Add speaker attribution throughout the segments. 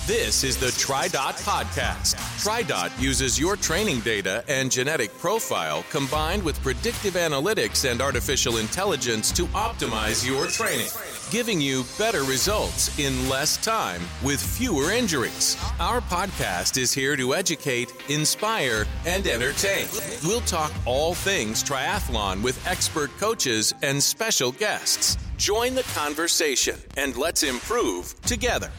Speaker 1: This is the TriDot Podcast. TriDot uses your training data and genetic profile combined with predictive analytics and artificial intelligence to optimize your training, giving you better results in less time with fewer injuries. Our podcast is here to educate, inspire, and entertain. We'll talk all things triathlon with expert coaches and special guests. Join the conversation and let's improve together.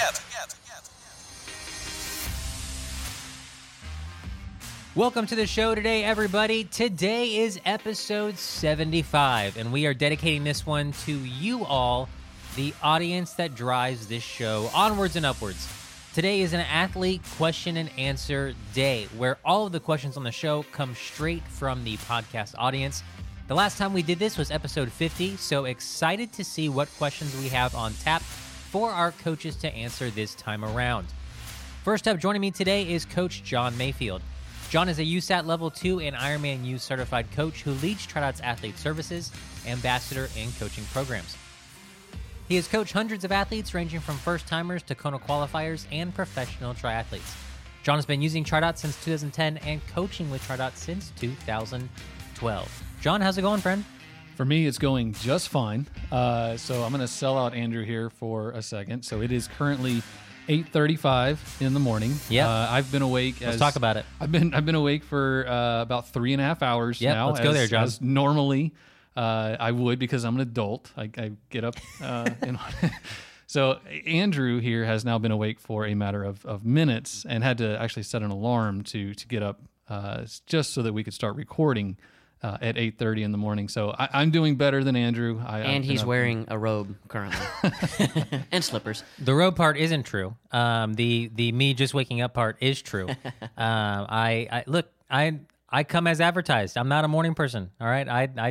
Speaker 2: Welcome to the show today, everybody. Today is episode 75, and we are dedicating this one to you all, the audience that drives this show onwards and upwards. Today is an athlete question and answer day, where all of the questions on the show come straight from the podcast audience. The last time we did this was episode 50, so excited to see what questions we have on tap for our coaches to answer this time around. First up, joining me today is Coach John Mayfield. John is a USAT Level 2 and Ironman U certified coach who leads TriDot's Athlete Services, Ambassador, and coaching programs. He has coached hundreds of athletes ranging from first-timers to Kona qualifiers and professional triathletes. John has been using TriDot since 2010 and coaching with TriDot since 2012. John, how's it going, friend?
Speaker 3: For me, it's going just fine. So I'm going to sell out Andrew here for a second. So it is currently 8:35 in the morning.
Speaker 2: Yeah,
Speaker 3: I've been awake.
Speaker 2: Let's talk about it.
Speaker 3: I've been awake for about 3.5 hours now.
Speaker 2: Let's go there, John.
Speaker 3: As normally I would, because I'm an adult. I get up. So Andrew here has now been awake for a matter of minutes and had to actually set an alarm to get up just so that we could start recording at 8:30 in the morning. So I'm doing better than Andrew.
Speaker 4: And he's wearing a robe currently. And slippers.
Speaker 2: The robe part isn't true. The me just waking up part is true. I come as advertised. I'm not a morning person. All right.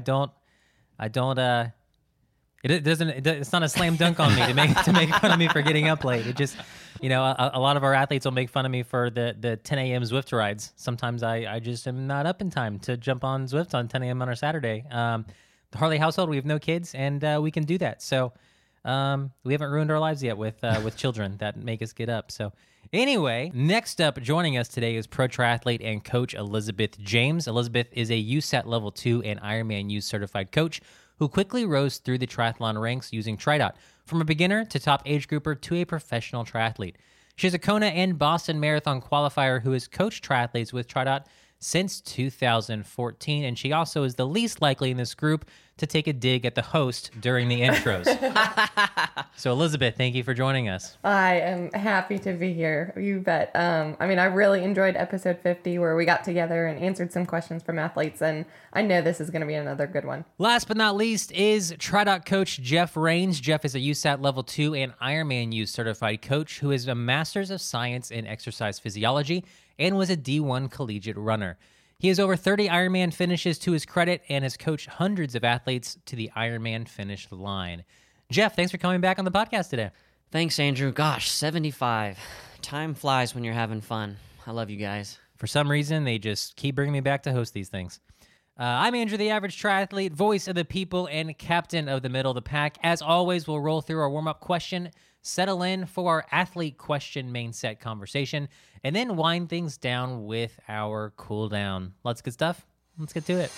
Speaker 2: It's not a slam dunk on me to make fun of me for getting up late. It just, a lot of our athletes will make fun of me for the 10 a.m. Zwift rides. Sometimes I just am not up in time to jump on Zwift on 10 a.m. on a Saturday. The Harley household, we have no kids, and we can do that. So we haven't ruined our lives yet with children that make us get up. So anyway, next up, joining us today is pro triathlete and coach Elizabeth James. Elizabeth is a USAT Level 2 and Ironman U certified coach who quickly rose through the triathlon ranks using TriDot, from a beginner to top age grouper to a professional triathlete. She's a Kona and Boston Marathon qualifier who has coached triathletes with TriDot since 2014, and she also is the least likely in this group to take a dig at the host during the intros. So Elizabeth, thank you for joining us.
Speaker 5: I am happy to be here. You bet. I really enjoyed episode 50 where we got together and answered some questions from athletes, and I know this is going to be another good one.
Speaker 2: Last but not least is TriDot coach Jeff Rains. Jeff is a USAT Level 2 and Ironman U certified coach who is a Master's of Science in Exercise Physiology and was a D1 collegiate runner. He has over 30 Ironman finishes to his credit and has coached hundreds of athletes to the Ironman finish line. Jeff, thanks for coming back on the podcast today.
Speaker 4: Thanks, Andrew. Gosh, 75. Time flies when you're having fun. I love you guys.
Speaker 2: For some reason, they just keep bringing me back to host these things. I'm Andrew, the average triathlete, voice of the people, and captain of the middle of the pack. As always, we'll roll through our warm-up question, settle in for our athlete question main set conversation, and then wind things down with our cool down. Let's get stuff. Let's get to it.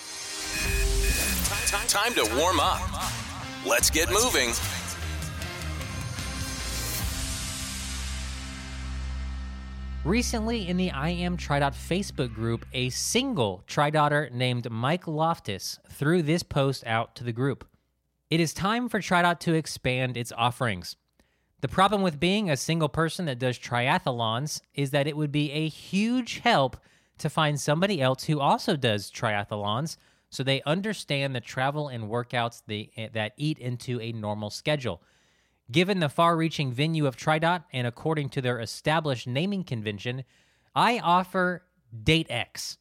Speaker 1: Time to warm up. Let's get moving.
Speaker 2: Recently, in the I Am TriDot Facebook group, a single TriDotter named Mike Loftus threw this post out to the group. It is time for TriDot to expand its offerings. The problem with being a single person that does triathlons is that it would be a huge help to find somebody else who also does triathlons so they understand the travel and workouts that eat into a normal schedule. Given the far-reaching venue of TriDot and according to their established naming convention, I offer DateX.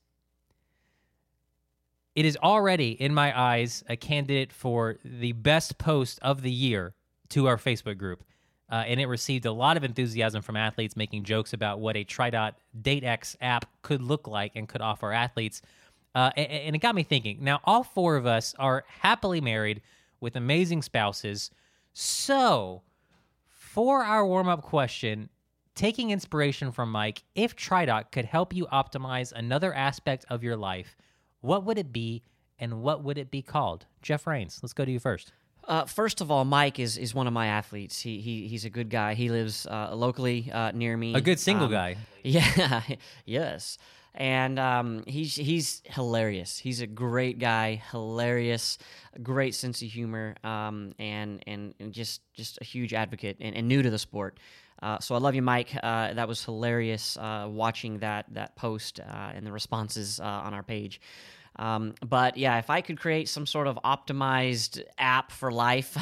Speaker 2: It is already, in my eyes, a candidate for the best post of the year to our Facebook group. And it received a lot of enthusiasm from athletes making jokes about what a TriDot DateX app could look like and could offer athletes. And it got me thinking. Now, all four of us are happily married with amazing spouses. So, for our warm-up question, taking inspiration from Mike, if TriDot could help you optimize another aspect of your life, what would it be and what would it be called? Jeff Rains, let's go to you first.
Speaker 4: First of all, Mike is one of my athletes. He's a good guy. He lives locally near me.
Speaker 2: A good single guy.
Speaker 4: Yeah, yes. And he's hilarious. He's a great guy, hilarious, great sense of humor, and just a huge advocate and new to the sport. So I love you, Mike. That was hilarious watching that post and the responses on our page. But yeah, if I could create some sort of optimized app for life,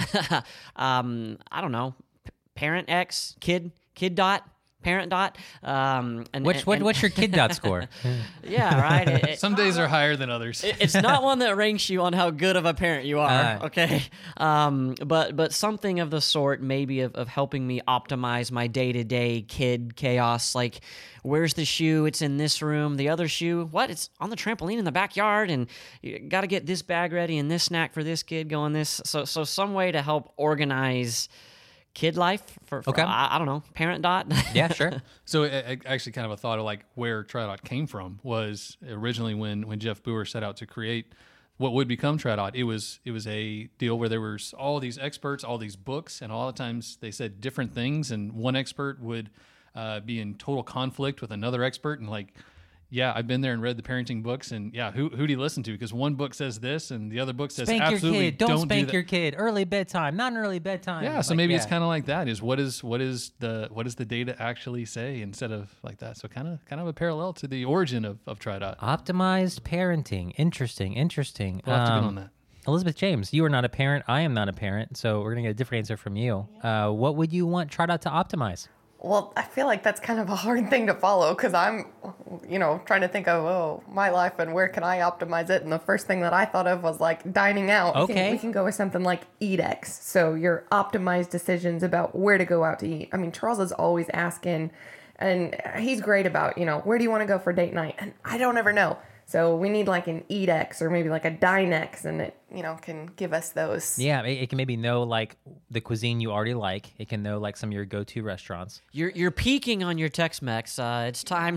Speaker 4: I don't know, Parent X, Kid Dot, Parent Dot.
Speaker 2: What's your Kid Dot score?
Speaker 4: Yeah, right.
Speaker 3: Some days are higher than others.
Speaker 4: It's not one that ranks you on how good of a parent you are, okay? But something of the sort, maybe of helping me optimize my day-to-day kid chaos, like where's the shoe? It's in this room. The other shoe, what? It's on the trampoline in the backyard, and you got to get this bag ready and this snack for this kid going this. So some way to help organize kid life for
Speaker 2: Okay.
Speaker 4: I don't know, Parent Dot.
Speaker 2: Yeah, sure.
Speaker 3: So actually kind of a thought of like where TriDot came from was originally when Jeff Boer set out to create what would become TriDot. It was a deal where there was all these experts, all these books, and all the times they said different things, and one expert would be in total conflict with another expert, and like, yeah, I've been there and read the parenting books, and yeah, who do you listen to? Because one book says this, and the other book says
Speaker 2: Spank
Speaker 3: absolutely
Speaker 2: your kid. Don't spank
Speaker 3: do
Speaker 2: your kid. Early bedtime, not an early bedtime.
Speaker 3: Yeah, so maybe it's kind of like that. Is what does the data actually say instead of like that? So kind of a parallel to the origin of TriDot.
Speaker 2: Optimized parenting. Interesting.
Speaker 3: We'll have to get on that.
Speaker 2: Elizabeth James, you are not a parent. I am not a parent. So we're going to get a different answer from you. What would you want TriDot to optimize?
Speaker 5: Well, I feel like that's kind of a hard thing to follow because I'm, trying to think of, my life and where can I optimize it? And the first thing that I thought of was like dining out.
Speaker 2: Okay.
Speaker 5: We can go with something like EatX. So your optimized decisions about where to go out to eat. I mean, Charles is always asking, and he's great about, where do you want to go for date night? And I don't ever know. So we need like an EatX or maybe like a DineX, and it, can give us those.
Speaker 2: Yeah, it can maybe know like the cuisine you already like. It can know like some of your go-to restaurants.
Speaker 4: You're peaking on your Tex-Mex. It's time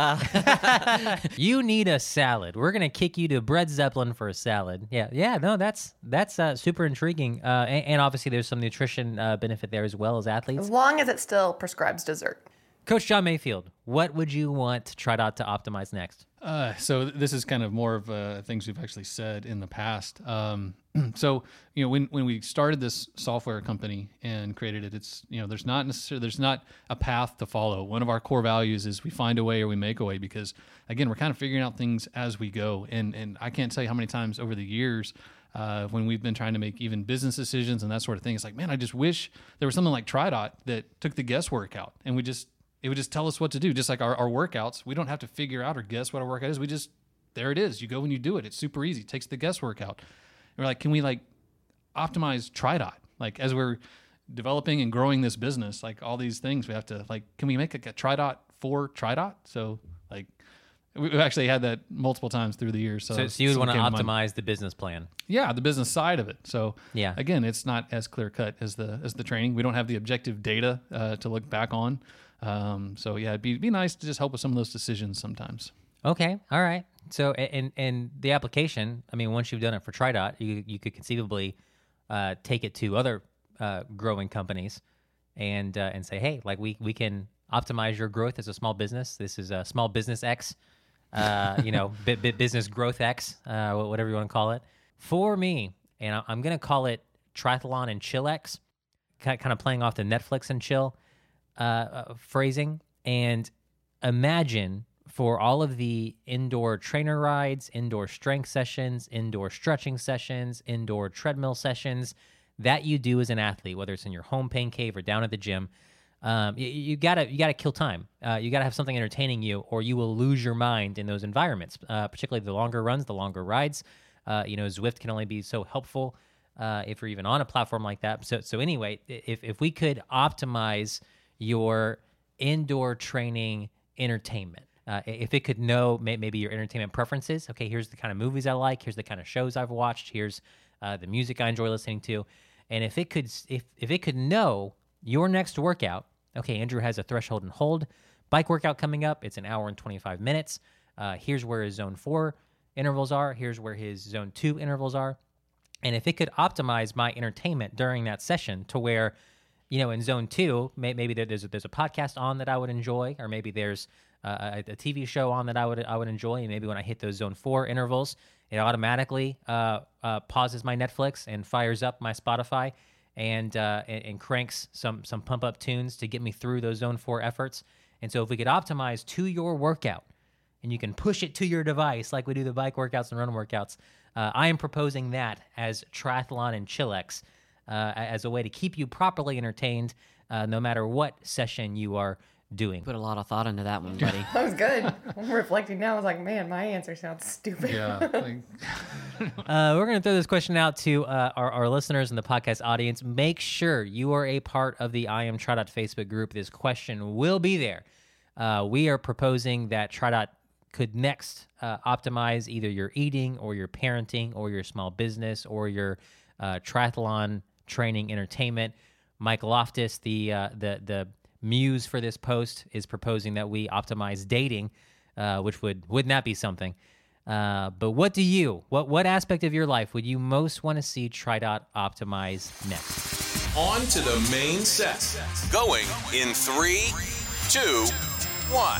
Speaker 4: to.
Speaker 2: You need a salad. We're gonna kick you to Bread Zeppelin for a salad. Yeah. No, that's super intriguing. And obviously there's some nutrition benefit there as well as athletes.
Speaker 5: As long as it still prescribes dessert.
Speaker 2: Coach John Mayfield, what would you want TriDot to optimize next?
Speaker 3: So this is kind of more of things we've actually said in the past. So when we started this software company and created it, it's there's not a path to follow. One of our core values is we find a way or we make a way, because again, we're kind of figuring out things as we go. And I can't tell you how many times over the years when we've been trying to make even business decisions and that sort of thing, it's like, man, I just wish there was something like TriDot that took the guesswork out, and it would just tell us what to do. Just like our workouts, we don't have to figure out or guess what our workout is. There it is. You go and you do it. It's super easy. It takes the guesswork out. And we're like, can we like optimize TriDot? Like as we're developing and growing this business, like all these things, we have to like, can we make a TriDot for TriDot? So like we've actually had that multiple times through the years. So
Speaker 2: you would want to optimize the business plan.
Speaker 3: Yeah, the business side of it. So
Speaker 2: yeah,
Speaker 3: again, it's not as clear cut as the training. We don't have the objective data to look back on. So yeah, it'd be nice to just help with some of those decisions sometimes.
Speaker 2: Okay. All right. So, and the application, I mean, once you've done it for TriDot, you could conceivably, take it to other, growing companies and say, hey, like we can optimize your growth as a small business. This is a small business X, business growth X, whatever you want to call it. For me, and I'm going to call it Triathlon and Chill X, kind of playing off the Netflix and chill phrasing. And imagine for all of the indoor trainer rides, indoor strength sessions, indoor stretching sessions, indoor treadmill sessions that you do as an athlete, whether it's in your home pain cave or down at the gym, you gotta kill time. You gotta have something entertaining you, or you will lose your mind in those environments. Particularly the longer runs, the longer rides. Zwift can only be so helpful if you're even on a platform like that. So anyway, if we could optimize your indoor training entertainment, if it could know maybe your entertainment preferences. Okay, here's the kind of movies I like. Here's the kind of shows I've watched. Here's the music I enjoy listening to. And if it could know your next workout, okay, Andrew has a threshold and hold bike workout coming up. It's an hour and 25 minutes. Here's where his zone 4 intervals are. Here's where his zone 2 intervals are. And if it could optimize my entertainment during that session to where, in zone 2, maybe there's a podcast on that I would enjoy, or maybe there's a TV show on that I would enjoy, and maybe when I hit those zone 4 intervals, it automatically pauses my Netflix and fires up my Spotify and cranks some pump up tunes to get me through those zone 4 efforts. And so if we could optimize to your workout, and you can push it to your device like we do the bike workouts and run workouts, I am proposing that as Triathlon and Chillax as a way to keep you properly entertained no matter what session you are doing.
Speaker 4: Put a lot of thought into that one, buddy.
Speaker 5: That was good. I'm reflecting now. I was like, man, my answer sounds stupid.
Speaker 3: Yeah.
Speaker 2: We're going to throw this question out to our listeners and the podcast audience. Make sure you are a part of the I Am TriDot Facebook group. This question will be there. We are proposing that TriDot could next optimize either your eating or your parenting or your small business or your triathlon training entertainment. Mike Loftus, the muse for this post, is proposing that we optimize dating, which wouldn't that be something? But what aspect of your life would you most want to see TriDot optimize next?
Speaker 1: On to the main set. Going in 3, 2, 1.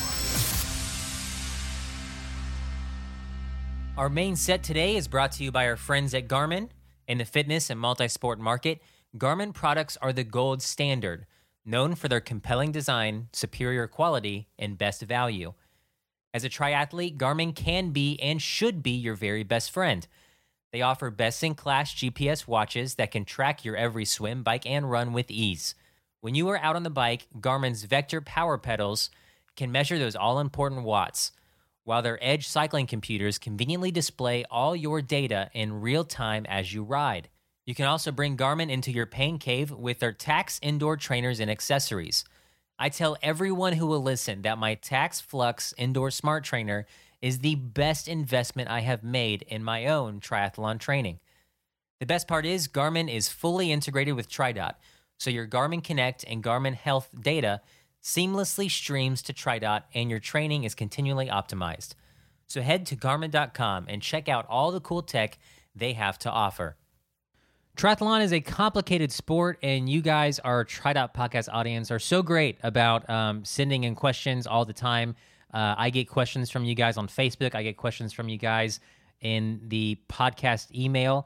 Speaker 2: Our main set today is brought to you by our friends at Garmin. In the fitness and multi-sport market, Garmin products are the gold standard, known for their compelling design, superior quality, and best value. As a triathlete, Garmin can be and should be your very best friend. They offer best-in-class GPS watches that can track your every swim, bike, and run with ease. When you are out on the bike, Garmin's Vector power pedals can measure those all-important watts, while their Edge cycling computers conveniently display all your data in real time as you ride. You can also bring Garmin into your pain cave with their Tacx indoor trainers and accessories. I tell everyone who will listen that my Tacx Flux indoor smart trainer is the best investment I have made in my own triathlon training. The best part is Garmin is fully integrated with TriDot, so your Garmin Connect and Garmin Health data seamlessly streams to TriDot, and your training is continually optimized. So head to Garmin.com and check out all the cool tech they have to offer. Triathlon is a complicated sport, and you guys, our TriDot podcast audience, are so great about sending in questions all the time. I get questions from you guys on Facebook. I get questions from you guys in the podcast email,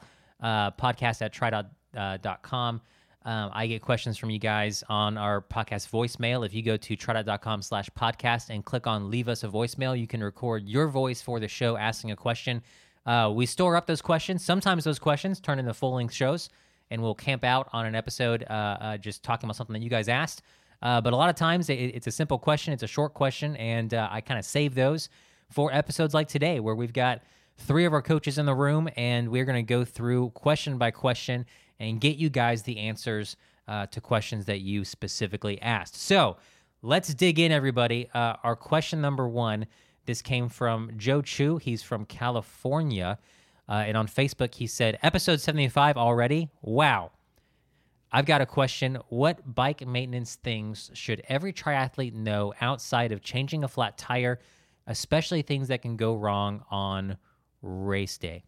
Speaker 2: podcast@tridot.com. I get questions from you guys on our podcast voicemail. If you go to tridot.com/podcast and click on leave us a voicemail, you can record your voice for the show asking a question. We store up those questions. Sometimes those questions turn into full-length shows, and we'll camp out on an episode just talking about something that you guys asked. But a lot of times it's a simple question. It's a short question, and I kind of save those for episodes like today, where we've got 3 of our coaches in the room, and we're going to go through question by question and get you guys the answers to questions that you specifically asked. So let's dig in, everybody. Our question number 1, this came from Joe Chu. He's from California. And on Facebook, he said, episode 75 already? Wow. I've got a question. What bike maintenance things should every triathlete know outside of changing a flat tire, especially things that can go wrong on race day?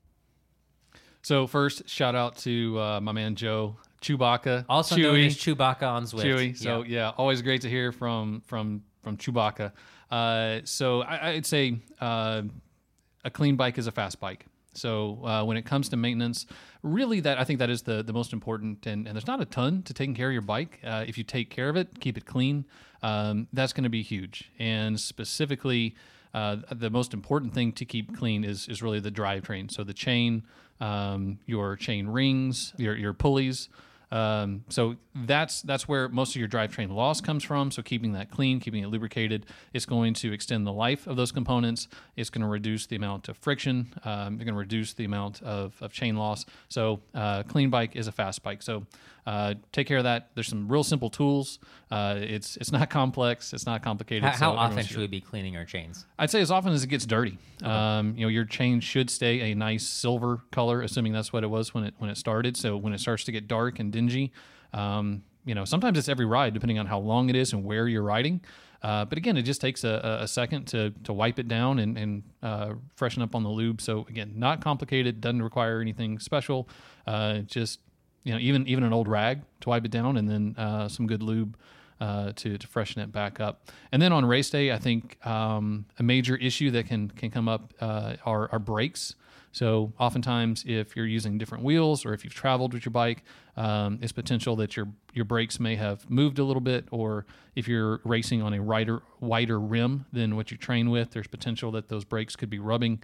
Speaker 3: So first, shout out to my man Joe Chewbacca,
Speaker 2: also known as Chewbacca on Zwift.
Speaker 3: Chewy. So yeah, always great to hear from Chewbacca. So I'd say a clean bike is a fast bike. So when it comes to maintenance, really I think that is the most important. And there's not a ton to taking care of your bike. If you take care of it, keep it clean, that's going to be huge. And specifically, the most important thing to keep clean is really the drivetrain. So the chain, your chain rings, your pulleys. So that's where most of your drivetrain loss comes from. So keeping that clean, keeping it lubricated, it's going to extend the life of those components. It's going to reduce the amount of friction. You're going to reduce the amount of chain loss. So clean bike is a fast bike. So take care of that. There's some real simple tools. It's not complex. It's not complicated.
Speaker 2: How often should we be cleaning our chains?
Speaker 3: I'd say as often as it gets dirty. Okay. Your chain should stay a nice silver color, assuming that's what it was when it started. So when it starts to get dark and dingy, sometimes it's every ride, depending on how long it is and where you're riding. But again, it just takes a second to wipe it down and freshen up on the lube. So again, not complicated, doesn't require anything special. Just even an old rag to wipe it down, and then some good lube to freshen it back up. And then on race day, I think a major issue that can come up are brakes. So oftentimes, if you're using different wheels or if you've traveled with your bike, it's potential that your brakes may have moved a little bit, or if you're racing on a wider rim than what you train with, there's potential that those brakes could be rubbing.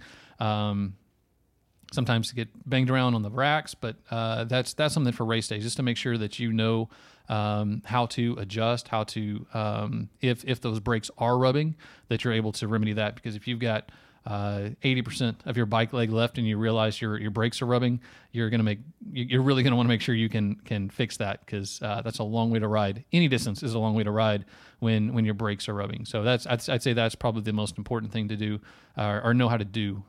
Speaker 3: Sometimes to get banged around on the racks, but that's something for race days, just to make sure that how to adjust, how to if those brakes are rubbing, that you're able to remedy that. Because if you've got 80% of your bike leg left and you realize your brakes are rubbing, you're really going to want to make sure you can fix that, because that's a long way to ride. Any distance is a long way to ride when your brakes are rubbing. So I'd say that's probably the most important thing to do or know how to do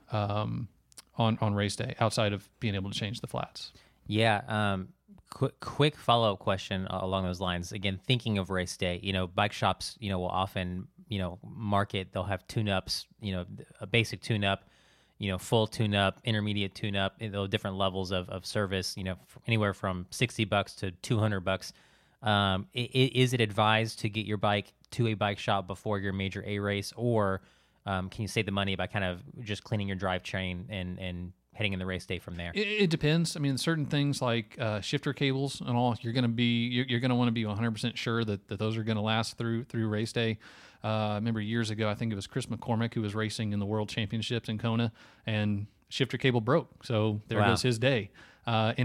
Speaker 3: on race day, outside of being able to change the flats.
Speaker 2: Yeah. Quick follow-up question along those lines. Again, thinking of race day, bike shops, will often, market, they'll have tune-ups, a basic tune-up, full tune-up, intermediate tune-up, those different levels of service, anywhere from $60 to $200. Is it advised to get your bike to a bike shop before your major A race, or can you save the money by kind of just cleaning your drivetrain and heading in the race day from there?
Speaker 3: It depends. I mean, certain things like shifter cables and all, you're going to want to be 100% sure that those are going to last through race day. I remember years ago, I think it was Chris McCormick who was racing in the World Championships in Kona, and shifter cable broke. So there goes his day. And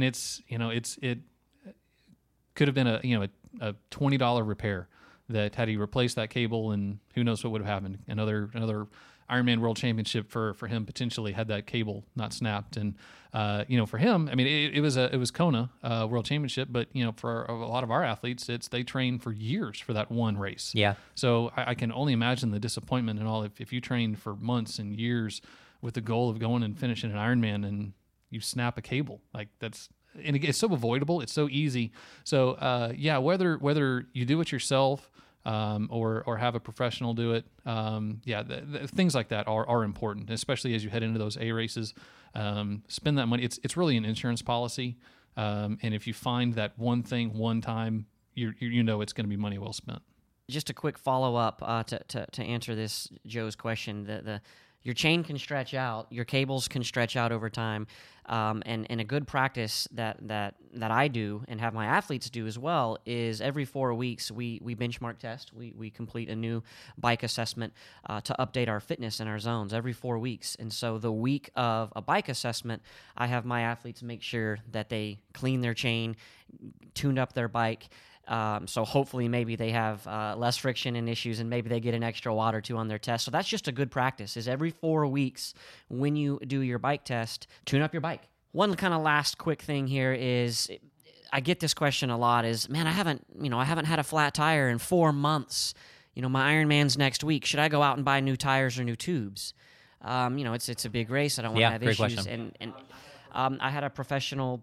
Speaker 3: it could have been a $20 repair that had he replaced that cable, and who knows what would have happened. Another Ironman World Championship for him potentially had that cable not snapped. And for him, I mean, it was Kona World Championship, but for a lot of our athletes, they train for years for that one race.
Speaker 2: Yeah.
Speaker 3: So I can only imagine the disappointment and all if you trained for months and years with the goal of going and finishing an Ironman and you snap a cable. Like and it's so avoidable, it's so easy. So whether you do it yourself or have a professional do it, things like that are important, especially as you head into those A races. Spend that money. It's really an insurance policy, and if you find that one thing one time, it's going to be money well spent.
Speaker 4: Just a quick follow up to answer this Joe's question. Your chain can stretch out, your cables can stretch out over time, and a good practice that I do and have my athletes do as well is every 4 weeks we benchmark test. We complete a new bike assessment to update our fitness and our zones every 4 weeks. And so the week of a bike assessment, I have my athletes make sure that they clean their chain, tune up their bike. So hopefully maybe they have less friction and issues, and maybe they get an extra watt or two on their test. So that's just a good practice, is every 4 weeks when you do your bike test, tune up your bike. One kind of last quick thing here is, I get this question a lot, is, man, I haven't had a flat tire in 4 months. My Ironman's next week. Should I go out and buy new tires or new tubes? It's a big race. I don't want to have issues.
Speaker 2: Question.
Speaker 4: And I had a professional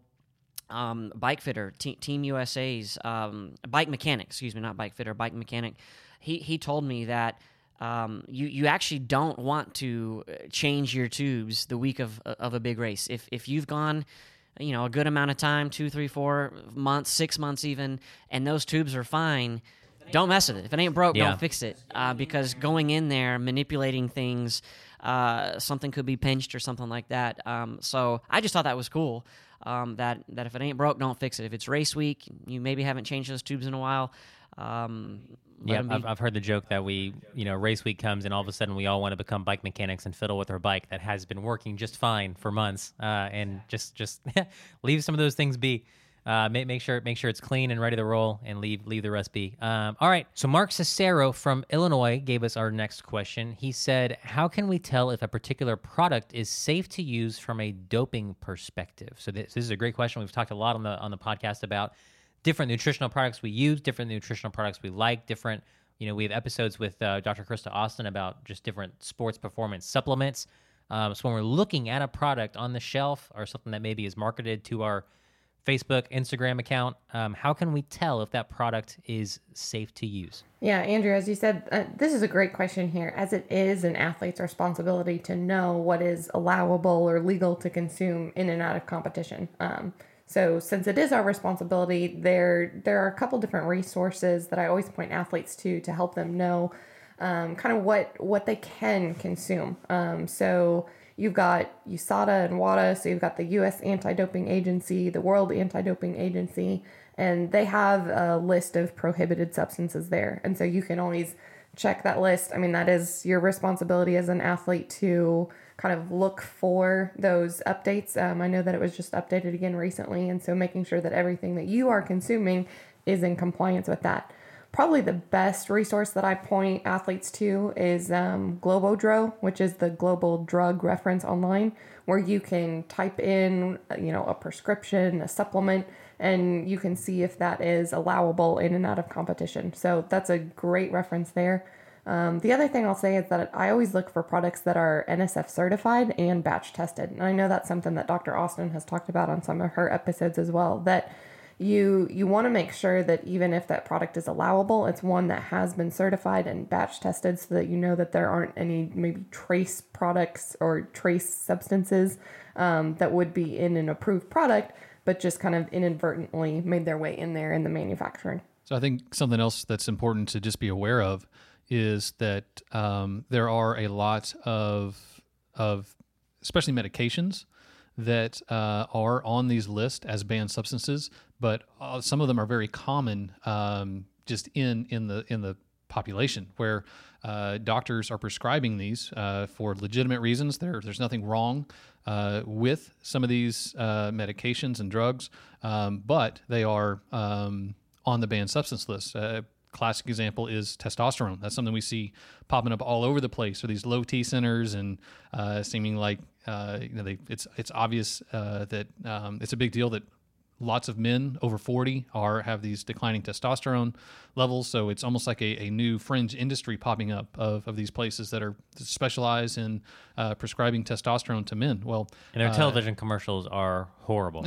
Speaker 4: bike fitter, Team USA's bike mechanic, not bike fitter, bike mechanic. He told me that you actually don't want to change your tubes the week of a big race. If you've gone, a good amount of time, 2, 3, 4 months, 6 months even, and those tubes are fine, don't mess with it. If it ain't broke, don't fix it. Because going in there, manipulating things, something could be pinched or something like that. So I just thought that was cool. That if it ain't broke, don't fix it. If it's race week, you maybe haven't changed those tubes in a while.
Speaker 2: I've heard the joke that race week comes and all of a sudden we all want to become bike mechanics and fiddle with our bike that has been working just fine for months, and just leave some of those things be. Make sure it's clean and ready to roll, and leave the rest be. All right. So Mark Cicero from Illinois gave us our next question. He said, "How can we tell if a particular product is safe to use from a doping perspective?" So this is a great question. We've talked a lot on the podcast about different nutritional products we use, different nutritional products we like, different. We have episodes with Dr. Krista Austin about just different sports performance supplements. So when we're looking at a product on the shelf or something that maybe is marketed to our Facebook, Instagram account. How can we tell if that product is safe to use?
Speaker 5: Yeah, Andrew, as you said, this is a great question here, as it is an athlete's responsibility to know what is allowable or legal to consume in and out of competition. So since it is our responsibility, there are a couple different resources that I always point athletes to help them know kind of what they can consume. So you've got USADA and WADA, so you've got the U.S. Anti-Doping Agency, the World Anti-Doping Agency, and they have a list of prohibited substances there. And so you can always check that list. I mean, that is your responsibility as an athlete to kind of look for those updates. I know that it was just updated again recently, and so making sure that everything that you are consuming is in compliance with that. Probably the best resource that I point athletes to is Globodro, which is the Global Drug Reference Online, where you can type in, a prescription, a supplement, and you can see if that is allowable in and out of competition. So that's a great reference there. The other thing I'll say is that I always look for products that are NSF certified and batch tested. And I know that's something that Dr. Austin has talked about on some of her episodes as well, that you want to make sure that even if that product is allowable, it's one that has been certified and batch tested so that you know that there aren't any maybe trace products or trace substances that would be in an approved product, but just kind of inadvertently made their way in there in the manufacturing.
Speaker 3: So I think something else that's important to just be aware of is that there are a lot of especially medications that are on these lists as banned substances, but some of them are very common just in the population where doctors are prescribing these for legitimate reasons. There's nothing wrong with some of these medications and drugs, but they are on the banned substance list. Classic example is testosterone. That's something we see popping up all over the place for these low T centers, and seeming like it's obvious that it's a big deal that lots of men over 40 have these declining testosterone levels. So it's almost like a new fringe industry popping up of these places that are specialized in prescribing testosterone to men. Well,
Speaker 2: and their television commercials are horrible.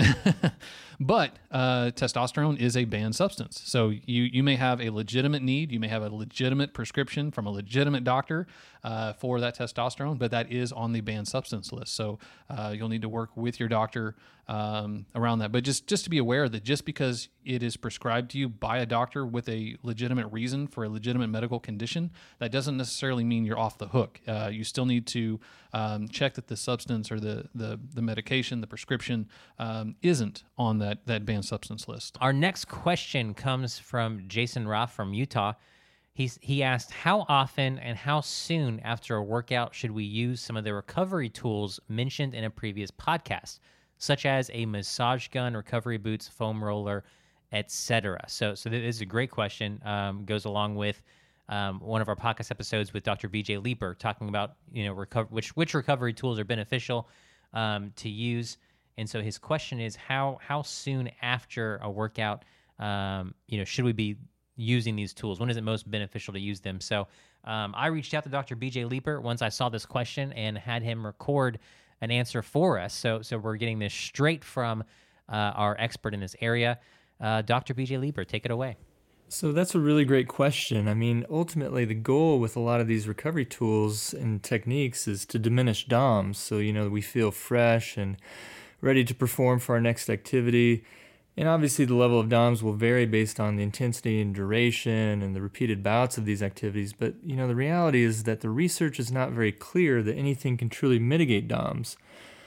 Speaker 3: But testosterone is a banned substance. So you may have a legitimate need. You may have a legitimate prescription from a legitimate doctor for that testosterone, but that is on the banned substance list. So you'll need to work with your doctor around that. But just to be aware that just because it is prescribed to you by a doctor with a legitimate reason for a legitimate medical condition, that doesn't necessarily mean you're off the hook. You still need to check that the substance or the medication, the prescription, isn't on that banned substance list.
Speaker 2: Our next question comes from Jason Roth from Utah. He asked, how often and how soon after a workout should we use some of the recovery tools mentioned in a previous podcast, such as a massage gun, recovery boots, foam roller, etc.? So this is a great question. Goes along with one of our podcast episodes with Dr. BJ Leeper, talking about which recovery tools are beneficial to use. And so his question is, how soon after a workout should we be using these tools? When is it most beneficial to use them? So I reached out to Dr. BJ Leeper once I saw this question and had him record an answer for us. So we're getting this straight from our expert in this area. Dr. BJ Leeper, take it away.
Speaker 6: So that's a really great question. I mean, ultimately, the goal with a lot of these recovery tools and techniques is to diminish DOMs. So, we feel fresh and ready to perform for our next activity. And obviously, the level of DOMs will vary based on the intensity and duration and the repeated bouts of these activities. But, the reality is that the research is not very clear that anything can truly mitigate DOMs.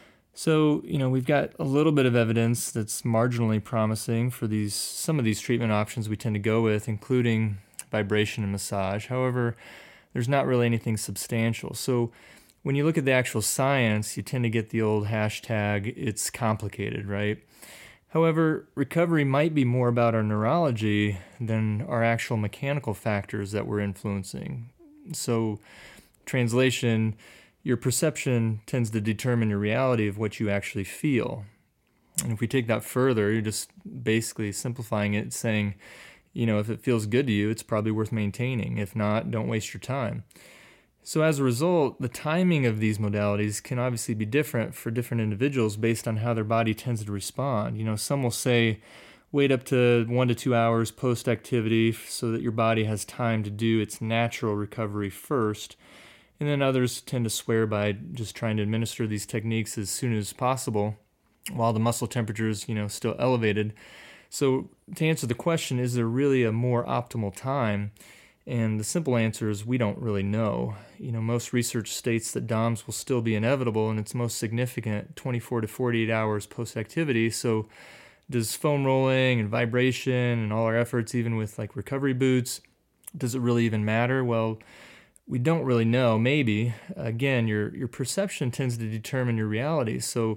Speaker 6: So, we've got a little bit of evidence that's marginally promising for some of these treatment options we tend to go with, including vibration and massage. However, there's not really anything substantial. So when you look at the actual science, you tend to get the old hashtag, it's complicated, right? However, recovery might be more about our neurology than our actual mechanical factors that we're influencing. So, translation, your perception tends to determine your reality of what you actually feel. And if we take that further, you're just basically simplifying it, saying, if it feels good to you, it's probably worth maintaining. If not, don't waste your time. So as a result, the timing of these modalities can obviously be different for different individuals based on how their body tends to respond. Some will say wait up to 1 to 2 hours post-activity so that your body has time to do its natural recovery first. And then others tend to swear by just trying to administer these techniques as soon as possible while the muscle temperature is, still elevated. So to answer the question, is there really a more optimal time? And the simple answer is we don't really know. Most research states that DOMS will still be inevitable and it's most significant 24 to 48 hours post-activity. So does foam rolling and vibration and all our efforts, even with like recovery boots, does it really even matter? Well, we don't really know. Maybe. Again, your perception tends to determine your reality. So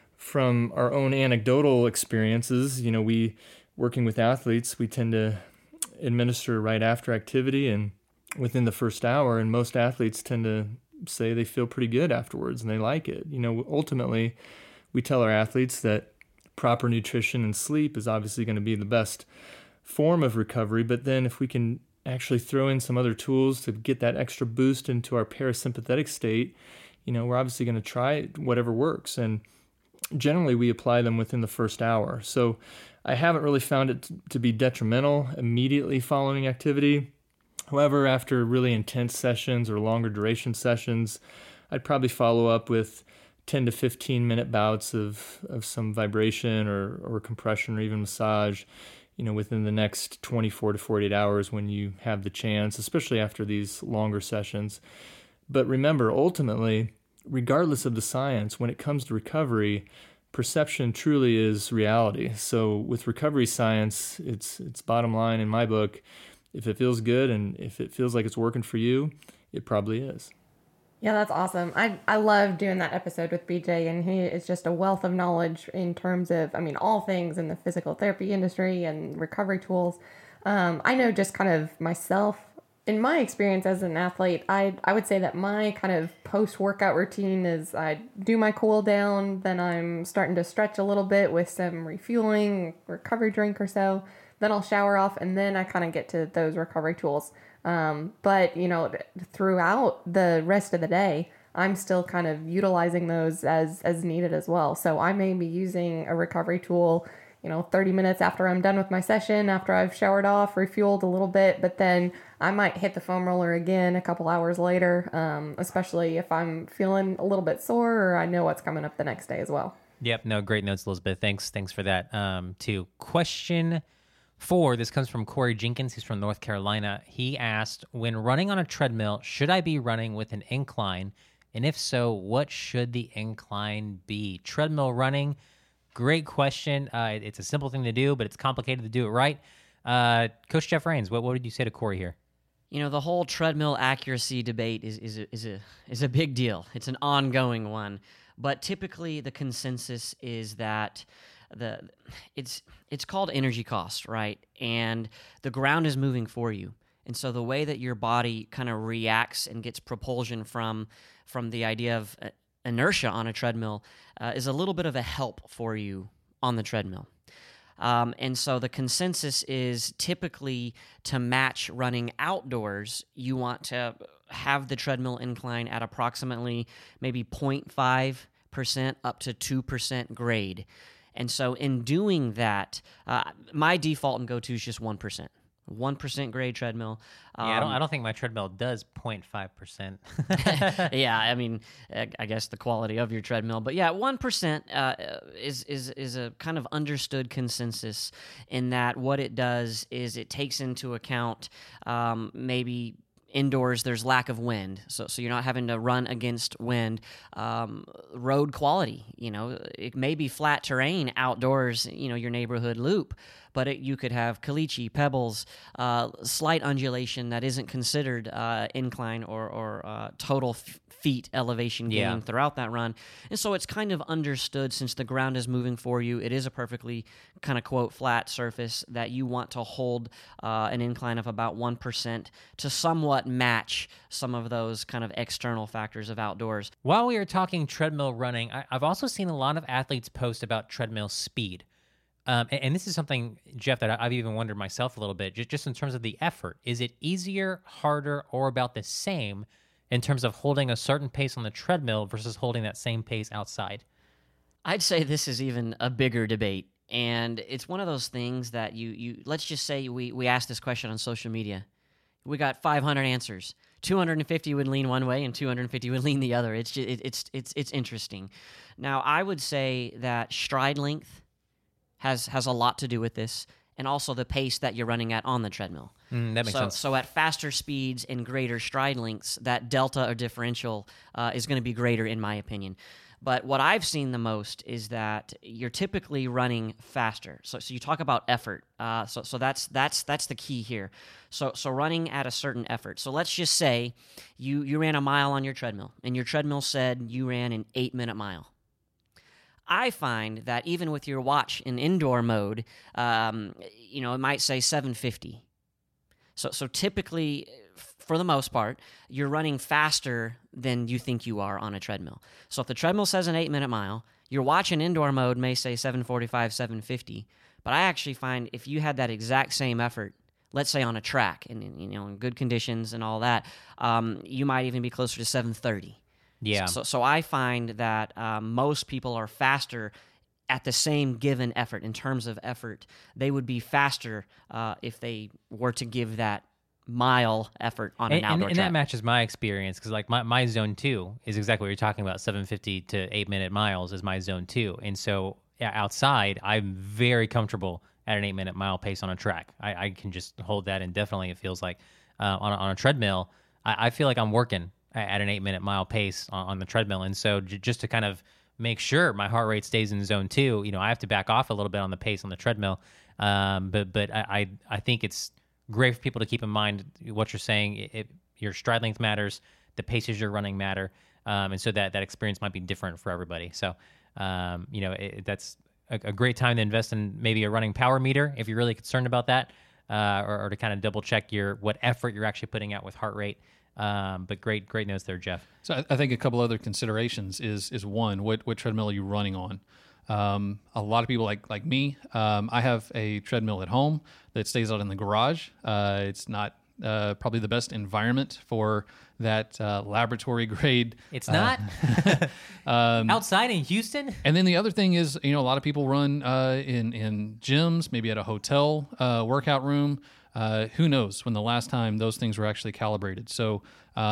Speaker 6: from our own anecdotal experiences, we working with athletes, we tend to administer right after activity and within the first hour, and most athletes tend to say they feel pretty good afterwards and they like it. Ultimately, we tell our athletes that proper nutrition and sleep is obviously going to be the best form of recovery, but then if we can actually throw in some other tools to get that extra boost into our parasympathetic state, we're obviously going to try whatever works. And generally we apply them within the first hour. So I haven't really found it to be detrimental immediately following activity. However, after really intense sessions or longer duration sessions, I'd probably follow up with 10 to 15 minute bouts of some vibration or compression or even massage, within the next 24 to 48 hours when you have the chance, especially after these longer sessions. But remember, ultimately, regardless of the science, when it comes to recovery, perception truly is reality. So with recovery science, it's bottom line in my book, if it feels good and if it feels like it's working for you, it probably is.
Speaker 5: Yeah, that's awesome. I love doing that episode with BJ, and he is just a wealth of knowledge in terms of, all things in the physical therapy industry and recovery tools. I know just kind of myself, in my experience as an athlete, I would say that my kind of post-workout routine is I do my cool down, then I'm starting to stretch a little bit with some refueling, recovery drink or so, then I'll shower off, and then I kind of get to those recovery tools. But throughout the rest of the day, I'm still kind of utilizing those as needed as well. So I may be using a recovery tool, 30 minutes after I'm done with my session, after I've showered off, refueled a little bit, but then I might hit the foam roller again a couple hours later, especially if I'm feeling a little bit sore or I know what's coming up the next day as well.
Speaker 2: Yep. No, great notes, Elizabeth. Thanks for that. Too. Question 4, this comes from Corey Jenkins. He's from North Carolina. He asked, when running on a treadmill, should I be running with an incline? And if so, what should the incline be? Treadmill running, great question. It's a simple thing to do, but it's complicated to do it right. Coach Jeff Rains, what would you say to Corey here?
Speaker 4: The whole treadmill accuracy debate is a big deal. It's an ongoing one. But typically the consensus is that it's called energy cost, right? And the ground is moving for you. And so the way that your body kind of reacts and gets propulsion from the idea of inertia on a treadmill is a little bit of a help for you on the treadmill. And so the consensus is typically to match running outdoors, you want to have the treadmill incline at approximately maybe 0.5% up to 2% grade. And so in doing that, my default and go-to is just 1%. 1% grade treadmill.
Speaker 2: I don't think my treadmill does 0.5%.
Speaker 4: Yeah, I guess the quality of your treadmill. But yeah, 1% is a kind of understood consensus in that what it does is it takes into account maybe indoors there's lack of wind, so you're not having to run against wind. Road quality, it may be flat terrain outdoors, your neighborhood loop, but you could have caliche, pebbles, slight undulation that isn't considered incline or total feet elevation gain throughout that run. And so it's kind of understood, since the ground is moving for you, it is a perfectly kind of quote flat surface, that you want to hold an incline of about 1% to somewhat match some of those kind of external factors of outdoors.
Speaker 2: While we are talking treadmill running, I've also seen a lot of athletes post about treadmill speed. And this is something, Jeff, that I've even wondered myself a little bit, just in terms of the effort. Is it easier, harder, or about the same in terms of holding a certain pace on the treadmill versus holding that same pace outside?
Speaker 4: I'd say this is even a bigger debate. And it's one of those things that you let's just say we asked this question on social media. We got 500 answers. 250 would lean one way and 250 would lean the other. It's just, it's interesting. Now, I would say that stride length has a lot to do with this, and also the pace that you're running at on the treadmill.
Speaker 2: That makes sense.
Speaker 4: So at faster speeds and greater stride lengths, that delta or differential is going to be greater, in my opinion. But what I've seen the most is that you're typically running faster. So you talk about effort. So that's the key here. So running at a certain effort. So let's just say you ran a mile on your treadmill, and your treadmill said you ran an 8-minute mile. I find that even with your watch in indoor mode, it might say 750. So typically, for the most part, you're running faster than you think you are on a treadmill. So if the treadmill says an 8-minute mile, your watch in indoor mode may say 745, 750. But I actually find if you had that exact same effort, let's say on a track and in good conditions and all that, you might even be closer to 730.
Speaker 2: Yeah.
Speaker 4: So I find that most people are faster at the same given effort. In terms of effort, they would be faster if they were to give that mile effort on an outdoor
Speaker 2: and
Speaker 4: track.
Speaker 2: that matches my experience, because like my zone 2 is exactly what you're talking about. 750 to 8-minute miles is my zone 2, and so outside I'm very comfortable at an 8-minute mile pace on a track. I can just hold that indefinitely. It feels like on a treadmill, I feel like I'm working at an 8-minute mile pace on the treadmill, and so just to kind of make sure my heart rate stays in zone 2, I have to back off a little bit on the pace on the treadmill. But I think it's great for people to keep in mind what you're saying. Your stride length matters, the paces you're running matter, and so that experience might be different for everybody. So, that's a great time to invest in maybe a running power meter if you're really concerned about that, or to kind of double check what effort you're actually putting out with heart rate. But great notes there, Jeff.
Speaker 3: So I think a couple other considerations is one, what treadmill are you running on? A lot of people like me, I have a treadmill at home that stays out in the garage. It's not probably the best environment for that laboratory grade.
Speaker 2: It's not outside in Houston.
Speaker 3: And then the other thing is, a lot of people run in gyms, maybe at a hotel workout room. Who knows when the last time those things were actually calibrated? So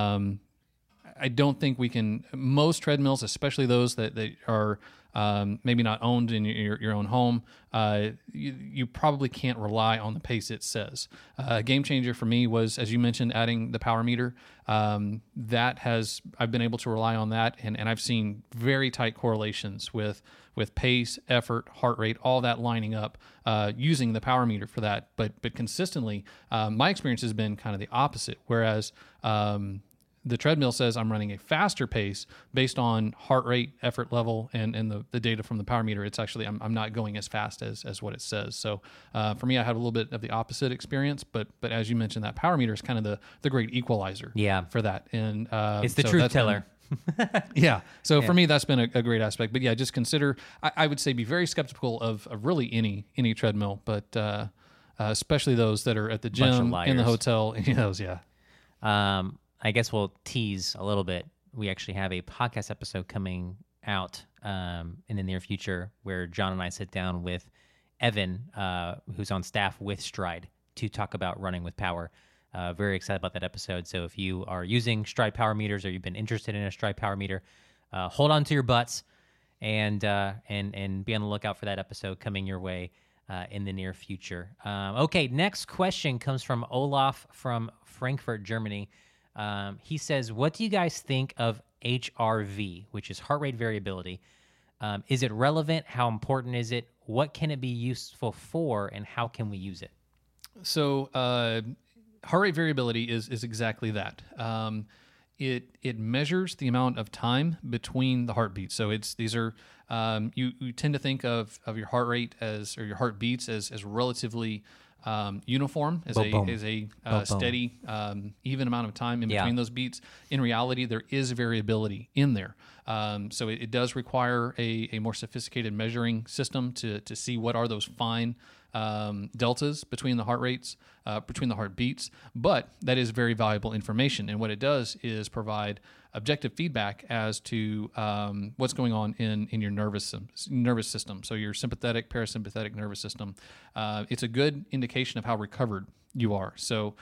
Speaker 3: I don't think we can. Most treadmills, especially those that are maybe not owned in your own home, you probably can't rely on the pace it says. A game changer for me was, as you mentioned, adding the power meter. I've been able to rely on that, and I've seen very tight correlations with pace, effort, heart rate, all that lining up using the power meter for that. But consistently, my experience has been kind of the opposite, whereas the treadmill says I'm running a faster pace based on heart rate, effort level, and the data from the power meter. It's actually, I'm not going as fast as what it says. So for me, I had a little bit of the opposite experience, but as you mentioned, that power meter is kind of the great equalizer for that. And
Speaker 2: it's the truth teller.
Speaker 3: Yeah. So for me, that's been a great aspect. But yeah, just consider, I would say be very skeptical of really any treadmill, but especially those that are at the gym, in the hotel, those, yeah.
Speaker 2: I guess we'll tease a little bit. We actually have a podcast episode coming out in the near future where John and I sit down with Evan, who's on staff with Stride, to talk about running with power. Very excited about that episode. So if you are using Stride power meters, or you've been interested in a Stride power meter, hold on to your butts and be on the lookout for that episode coming your way in the near future. Okay, next question comes from Olaf from Frankfurt, Germany. He says, what do you guys think of HRV, which is heart rate variability? Is it relevant? How important is it? What can it be useful for, and how can we use it?
Speaker 3: So heart rate variability is exactly that. It measures the amount of time between the heartbeats. So these are you tend to think of your heart rate or your heartbeats as relatively uniform, as a steady, even amount of time in between those beats. In reality, there is variability in there. So it does require a more sophisticated measuring system to see what are those fine deltas between the heart rates, between the heartbeats, but that is very valuable information. And what it does is provide objective feedback as to what's going on in your nervous system. So your sympathetic, parasympathetic nervous system. It's a good indication of how recovered you are. So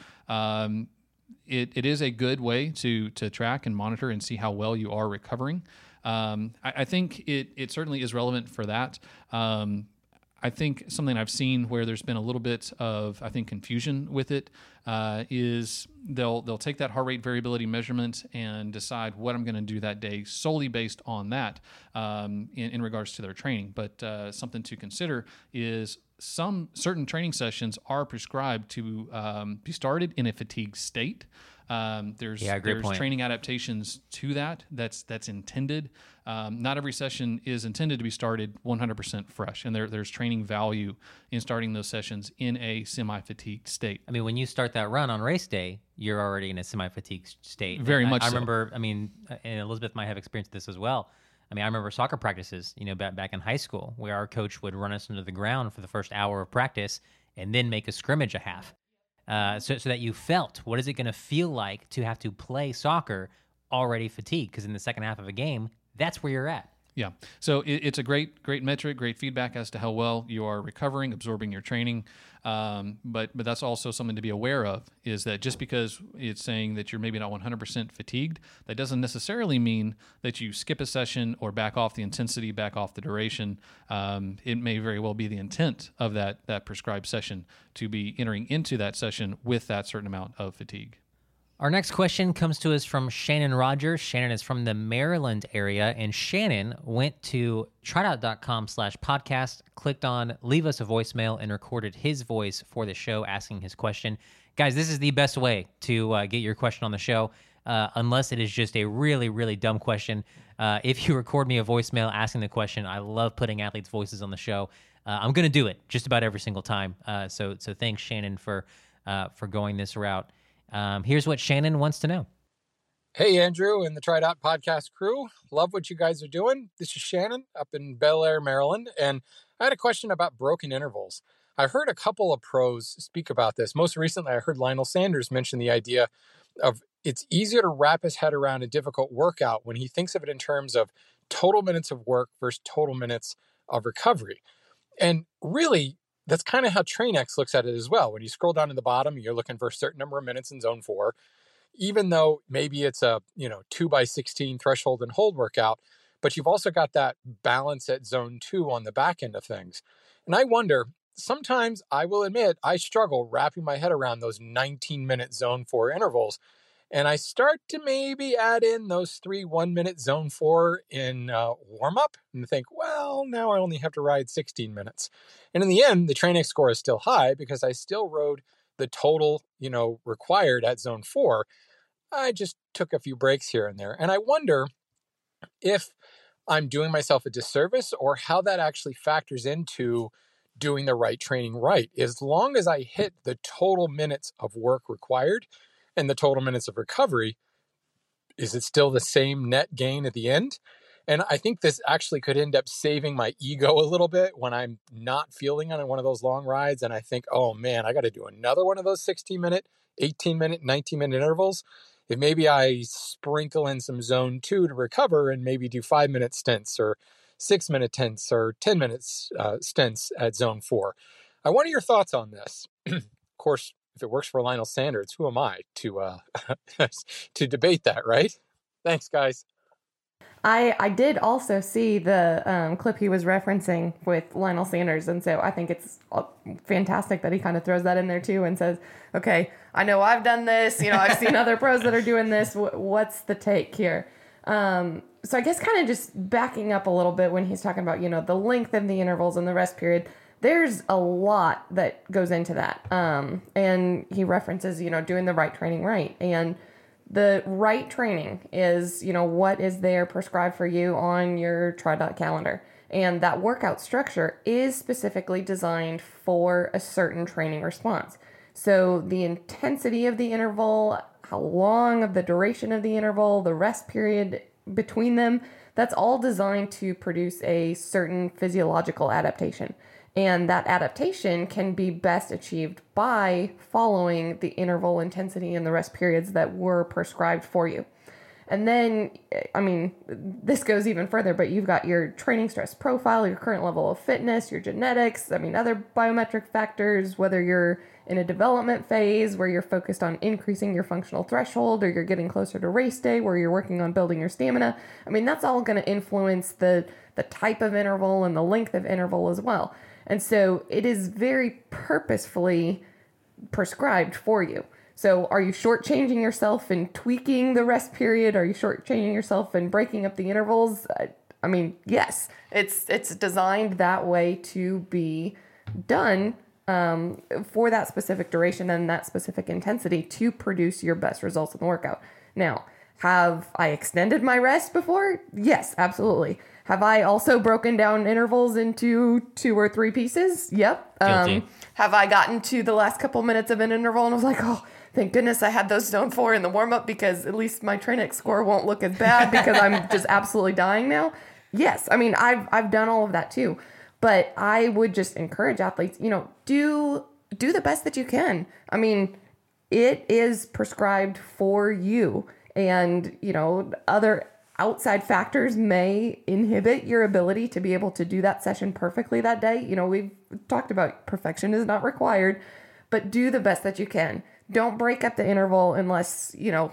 Speaker 3: it is a good way to track and monitor and see how well you are recovering. I think it certainly is relevant for that. I think something I've seen where there's been a little bit of, I think, confusion with it is they'll take that heart rate variability measurement and decide what I'm going to do that day solely based on that in regards to their training. But something to consider is some certain training sessions are prescribed to be started in a fatigue state. There's training adaptations to that's intended. Not every session is intended to be started 100% fresh, and there's training value in starting those sessions in a semi-fatigued state.
Speaker 2: I mean, when you start that run on race day, you're already in a semi-fatigued state.
Speaker 3: Very much so.
Speaker 2: I remember, I mean, and Elizabeth might have experienced this as well. I mean, I remember soccer practices, back in high school, where our coach would run us into the ground for the first hour of practice and then make a scrimmage a half. So that you felt, what is it going to feel like to have to play soccer already fatigued? Because in the second half of a game, that's where you're at.
Speaker 3: Yeah. So it's a great metric, great feedback as to how well you are recovering, absorbing your training. But that's also something to be aware of, is that just because it's saying that you're maybe not 100% fatigued, that doesn't necessarily mean that you skip a session or back off the intensity, back off the duration. It may very well be the intent of that prescribed session to be entering into that session with that certain amount of fatigue.
Speaker 2: Our next question comes to us from Shannon Rogers. Shannon is from the Maryland area, and Shannon went to tryout.com/podcast, clicked on leave us a voicemail, and recorded his voice for the show asking his question. Guys, this is the best way to get your question on the show, unless it is just a really, really dumb question. If you record me a voicemail asking the question, I love putting athletes' voices on the show. I'm going to do it just about every single time. So thanks, Shannon, for going this route. Here's what Shannon wants to know.
Speaker 7: Hey, Andrew and the Tried Out podcast crew. Love what you guys are doing. This is Shannon up in Bel Air, Maryland. And I had a question about broken intervals. I heard a couple of pros speak about this. Most recently, I heard Lionel Sanders mention the idea of it's easier to wrap his head around a difficult workout when he thinks of it in terms of total minutes of work versus total minutes of recovery. And really, that's kind of how TrainX looks at it as well. When you scroll down to the bottom, you're looking for a certain number of minutes in zone 4, even though maybe it's a 2x16 threshold and hold workout, but you've also got that balance at zone 2 on the back end of things. And I wonder, sometimes I will admit I struggle wrapping my head around those 19-minute zone 4 intervals. And I start to maybe add in those 3 1-minute zone 4 in warm-up and think, well, now I only have to ride 16 minutes. And in the end, the training score is still high because I still rode the total, required at zone 4. I just took a few breaks here and there. And I wonder if I'm doing myself a disservice or how that actually factors into doing the right training right. As long as I hit the total minutes of work required and the total minutes of recovery, is it still the same net gain at the end? And I think this actually could end up saving my ego a little bit when I'm not feeling on one of those long rides. And I think, oh man, I got to do another one of those 16-minute, 18-minute, 19-minute intervals. If maybe I sprinkle in some zone 2 to recover and maybe do 5-minute stints or 6-minute stints or 10 minutes stints at zone 4. I wonder your thoughts on this. Of course, if it works for Lionel Sanders, who am I to to debate that, right? Thanks, guys.
Speaker 5: I did also see the clip he was referencing with Lionel Sanders, and so I think it's fantastic that he kind of throws that in there too and says, okay, I know I've done this, I've seen other pros that are doing this, what's the take here? So I guess kind of just backing up a little bit when he's talking about, the length of the intervals and the rest period, there's a lot that goes into that. And he references, doing the right training right. And the right training is, what is there prescribed for you on your TriDot calendar. And that workout structure is specifically designed for a certain training response. So the intensity of the interval, how long of the duration of the interval, the rest period between them, that's all designed to produce a certain physiological adaptation. And that adaptation can be best achieved by following the interval intensity and the rest periods that were prescribed for you. And then, I mean, this goes even further, but you've got your training stress profile, your current level of fitness, your genetics, I mean, other biometric factors, whether you're in a development phase where you're focused on increasing your functional threshold, or you're getting closer to race day where you're working on building your stamina. I mean, that's all going to influence the type of interval and the length of interval as well. And so it is very purposefully prescribed for you. So are you shortchanging yourself and tweaking the rest period? Are you shortchanging yourself and breaking up the intervals? I mean, yes, it's designed that way to be done for that specific duration and that specific intensity to produce your best results in the workout. Now, have I extended my rest before? Yes, absolutely. Have I also broken down intervals into 2 or 3 pieces? Yep.
Speaker 2: Guilty.
Speaker 5: Have I gotten to the last couple minutes of an interval and I was like, oh, thank goodness I had those zone 4 in the warm-up because at least my Trainix score won't look as bad because I'm just absolutely dying now? Yes. I mean, I've done all of that too. But I would just encourage athletes, do the best that you can. I mean, it is prescribed for you. And, other outside factors may inhibit your ability to be able to do that session perfectly that day. We've talked about perfection is not required, but do the best that you can. Don't break up the interval unless, you're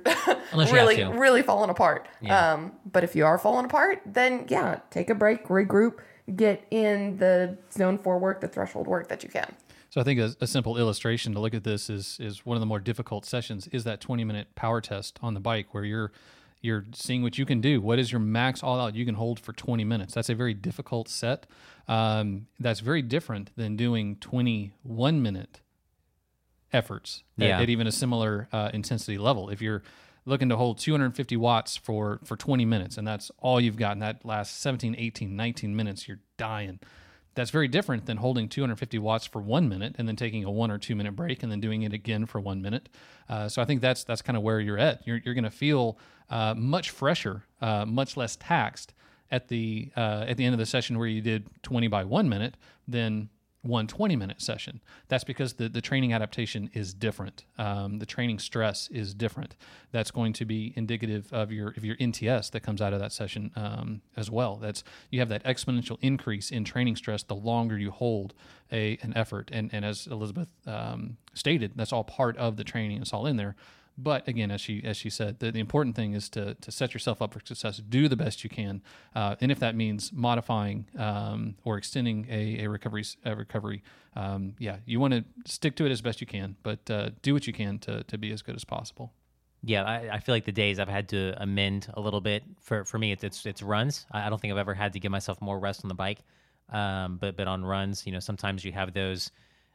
Speaker 5: really falling apart.
Speaker 2: Yeah.
Speaker 5: But if you are falling apart, then yeah, take a break, regroup, get in the zone 4 work, the threshold work that you can.
Speaker 3: So I think a simple illustration to look at this is one of the more difficult sessions is that 20-minute power test on the bike where you're seeing what you can do. What is your max all out you can hold for 20 minutes? That's a very difficult set. That's very different than doing 21-minute efforts at even a similar intensity level. If you're looking to hold 250 watts for 20 minutes and that's all you've got in that last 17, 18, 19 minutes, you're dying. That's very different than holding 250 watts for 1 minute and then taking a 1 or 2 minute break and then doing it again for 1 minute. So I think that's kind of where you're at. You're going to feel much fresher, much less taxed at the end of the session where you did 20 by 1 minute than 1 20-minute session. That's because the training adaptation is different. The training stress is different. That's going to be indicative of your NTS that comes out of that session as well. You have that exponential increase in training stress the longer you hold an effort. And as Elizabeth stated, that's all part of the training. It's all in there. But again, as she said, the important thing is to set yourself up for success. Do the best you can, and if that means modifying or extending a recovery, you want to stick to it as best you can. But do what you can to be as good as possible.
Speaker 2: Yeah, I feel like the days I've had to amend a little bit for me, it's runs. I don't think I've ever had to give myself more rest on the bike, but on runs, sometimes you have those.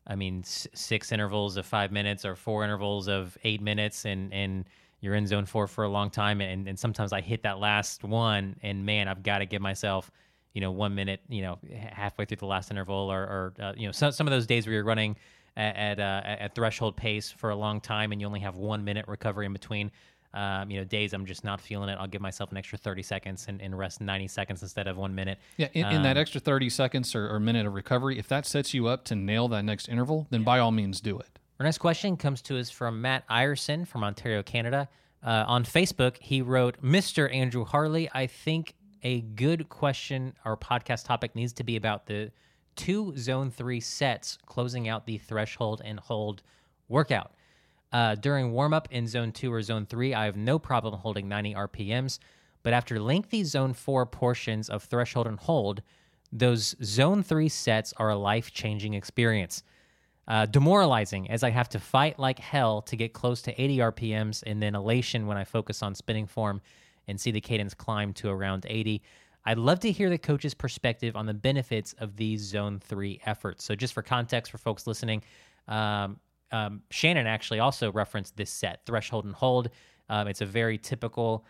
Speaker 2: 6 intervals of 5 minutes or 4 intervals of 8 minutes and you're in zone 4 for a long time. And sometimes I hit that last one and man, I've got to give myself, 1 minute, halfway through the last interval or some of those days where you're running at threshold pace for a long time and you only have 1 minute recovery in between. Days I'm just not feeling it. I'll give myself an extra 30 seconds and rest 90 seconds instead of 1 minute.
Speaker 3: Yeah, in that extra 30 seconds or minute of recovery, if that sets you up to nail that next interval, then by all means do it.
Speaker 2: Our next question comes to us from Matt Ierson from Ontario, Canada. On Facebook, he wrote, Mr. Andrew Harley, I think a good question or podcast topic needs to be about the 2 Zone 3 sets closing out the threshold and hold workout. During warm-up in Zone 2 or Zone 3, I have no problem holding 90 RPMs, but after lengthy Zone 4 portions of threshold and hold, those Zone 3 sets are a life-changing experience. Demoralizing, as I have to fight like hell to get close to 80 RPMs, and then elation when I focus on spinning form and see the cadence climb to around 80. I'd love to hear the coach's perspective on the benefits of these Zone 3 efforts. So just for context for folks listening, Shannon actually also referenced this set, threshold and hold. It's a very typical,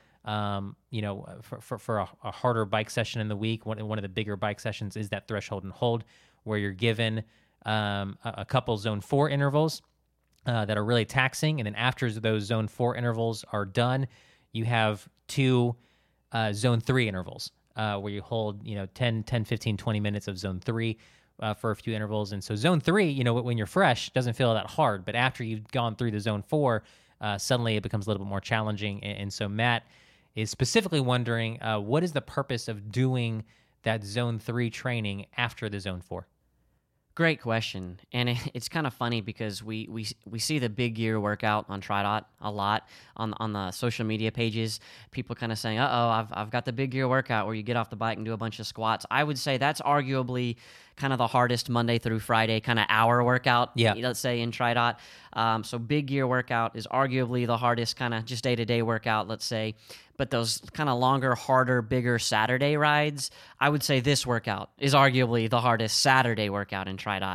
Speaker 2: for a harder bike session in the week. One of the bigger bike sessions is that threshold and hold, where you're given a couple Zone 4 intervals that are really taxing, and then after those Zone 4 intervals are done, you have 2 Zone 3 intervals where you hold 10, 15, 20 minutes of Zone 3. for a few intervals. And so zone 3, you know, when you're fresh, doesn't feel that hard. But after you've gone through the zone 4, suddenly it becomes a little bit more challenging. And so Matt is specifically wondering, what is the purpose of doing that zone 3 training after the zone 4?
Speaker 4: Great question, and it's kind of funny because we see the big gear workout on TriDot a lot on the social media pages. People kind of saying, I've got the big gear workout where you get off the bike and do a bunch of squats." I would say that's arguably kind of the hardest Monday through Friday kind of hour workout.
Speaker 2: Yeah.
Speaker 4: Let's say in TriDot. So big gear workout is arguably the hardest kind of just day-to-day workout, let's say. But those kind of longer, harder, bigger Saturday rides, I would say this workout is arguably the hardest Saturday workout in TriDot.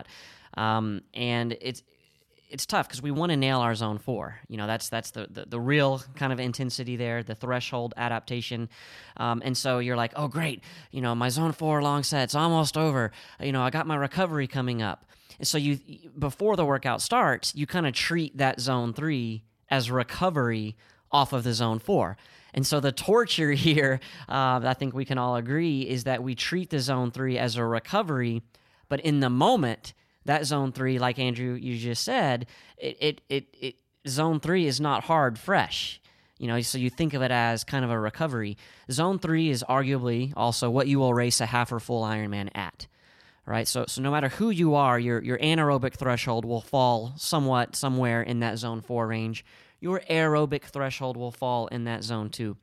Speaker 4: And it's tough because we want to nail our zone 4. You know, that's the real kind of intensity there, the threshold adaptation. And so you're like, oh, great, you know, my zone 4 long set's almost over. You know, I got my recovery coming up. And so before the workout starts, you kind of treat that zone 3 as recovery off of the zone 4. And so the torture here, I think we can all agree, is that we treat the zone 3 as a recovery, but in the moment, that zone 3, like Andrew, you just said, zone 3 is not hard fresh. You know, so you think of it as kind of a recovery. Zone 3 is arguably also what you will race a half or full Ironman at. Right, so no matter who you are, your anaerobic threshold will fall somewhere in that zone 4 range. Your aerobic threshold will fall in that zone 2.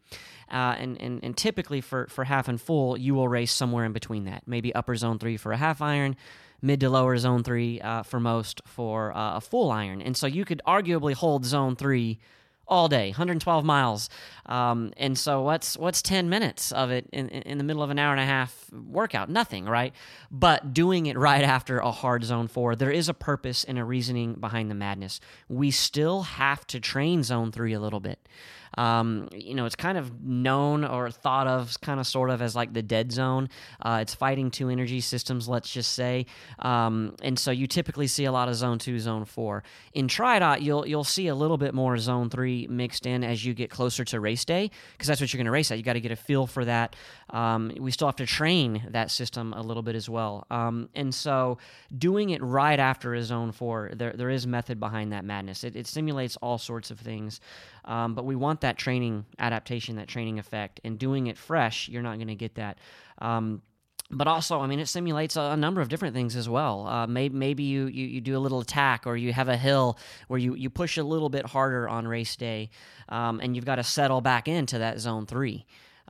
Speaker 4: And typically for half and full, you will race somewhere in between that. Maybe upper zone 3 for a half iron, mid to lower zone 3 for most for a full iron. And so you could arguably hold zone 3 all day, 112 miles. And so what's 10 minutes of it in the middle of an hour and a half workout? Nothing, right? But doing it right after a hard zone 4, there is a purpose and a reasoning behind the madness. We still have to train zone 3 a little bit. You know, it's kind of known or thought of kind of sort of as like the dead zone. It's fighting two energy systems, let's just say. And so you typically see a lot of zone 2, zone 4. In TriDot, you'll see a little bit more zone 3 mixed in as you get closer to race day, because that's what you're going to race at. You got to get a feel for that. We still have to train that system a little bit as well. And so doing it right after a zone 4, there is method behind that madness. It simulates all sorts of things. But we want that training adaptation, that training effect, and doing it fresh, you're not going to get that. But also, I mean, it simulates a number of different things as well. Maybe you do a little attack, or you have a hill where you push a little bit harder on race day, and you've got to settle back into that zone 3.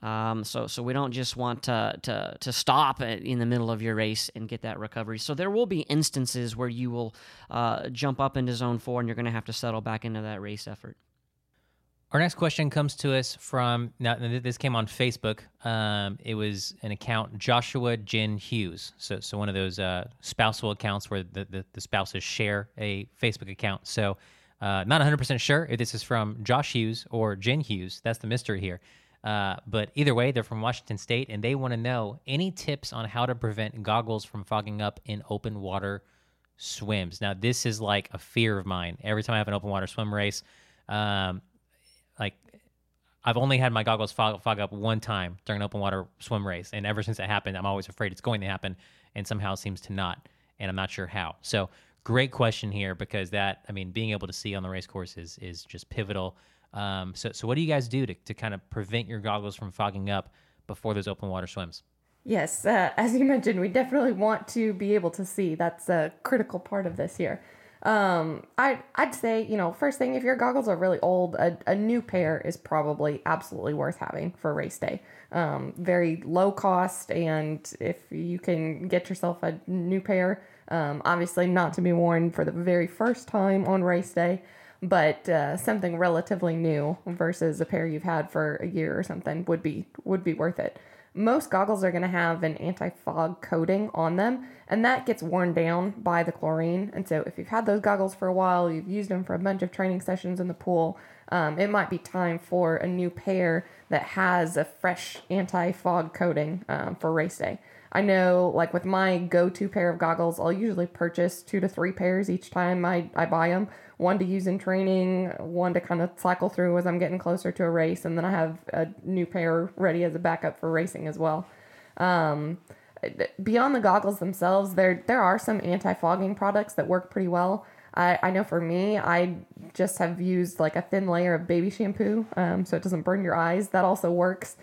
Speaker 4: So we don't just want to stop in the middle of your race and get that recovery. So there will be instances where you will jump up into zone 4, and you're going to have to settle back into that race effort.
Speaker 2: Our next question comes to us from, now this came on Facebook. It was an account, Joshua Jen Hughes. So one of those spousal accounts where the spouses share a Facebook account. So not 100% sure if this is from Josh Hughes or Jen Hughes. That's the mystery here. But either way, they're from Washington State, and they want to know any tips on how to prevent goggles from fogging up in open water swims. Now, this is like a fear of mine. Every time I have an open water swim race, like I've only had my goggles fog up one time during an open water swim race, and ever since it happened, I'm always afraid it's going to happen, and somehow it seems to not, and I'm not sure how. So great question here, because that, I mean, being able to see on the race course is just pivotal. So what do you guys do to kind of prevent your goggles from fogging up before those open water swims?
Speaker 5: Yes, as you mentioned, we definitely want to be able to see. That's a critical part of this here. I'd say, first thing, if your goggles are really old, a new pair is probably absolutely worth having for race day. Very low cost, and if you can get yourself a new pair, obviously not to be worn for the very first time on race day, but something relatively new versus a pair you've had for a year or something would be worth it. Most goggles are going to have an anti-fog coating on them, and that gets worn down by the chlorine. And so if you've had those goggles for a while, you've used them for a bunch of training sessions in the pool, it might be time for a new pair that has a fresh anti-fog coating for race day. I know, like with my go-to pair of goggles, I'll usually purchase 2 to 3 pairs each time I buy them. One to use in training, one to kind of cycle through as I'm getting closer to a race, and then I have a new pair ready as a backup for racing as well. beyond the goggles themselves, there are some anti-fogging products that work pretty well. I know for me, I just have used like a thin layer of baby shampoo, so it doesn't burn your eyes. That also works.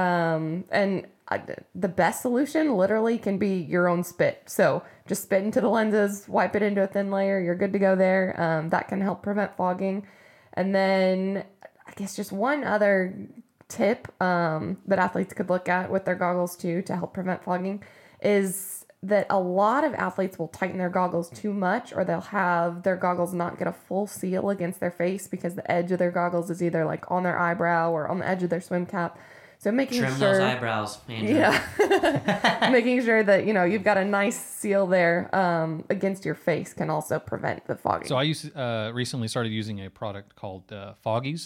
Speaker 5: The best solution literally can be your own spit. So just spit into the lenses, wipe it into a thin layer. You're good to go there. That can help prevent fogging. And then I guess just one other tip that athletes could look at with their goggles too to help prevent fogging is that a lot of athletes will tighten their goggles too much, or they'll have their goggles not get a full seal against their face because the edge of their goggles is either like on their eyebrow or on the edge of their swim cap. So making
Speaker 4: Trim
Speaker 5: sure
Speaker 4: those eyebrows, Andrew.
Speaker 5: Yeah. Making sure that, you've got a nice seal there against your face can also prevent the fogging.
Speaker 3: So I recently started using a product called Foggies.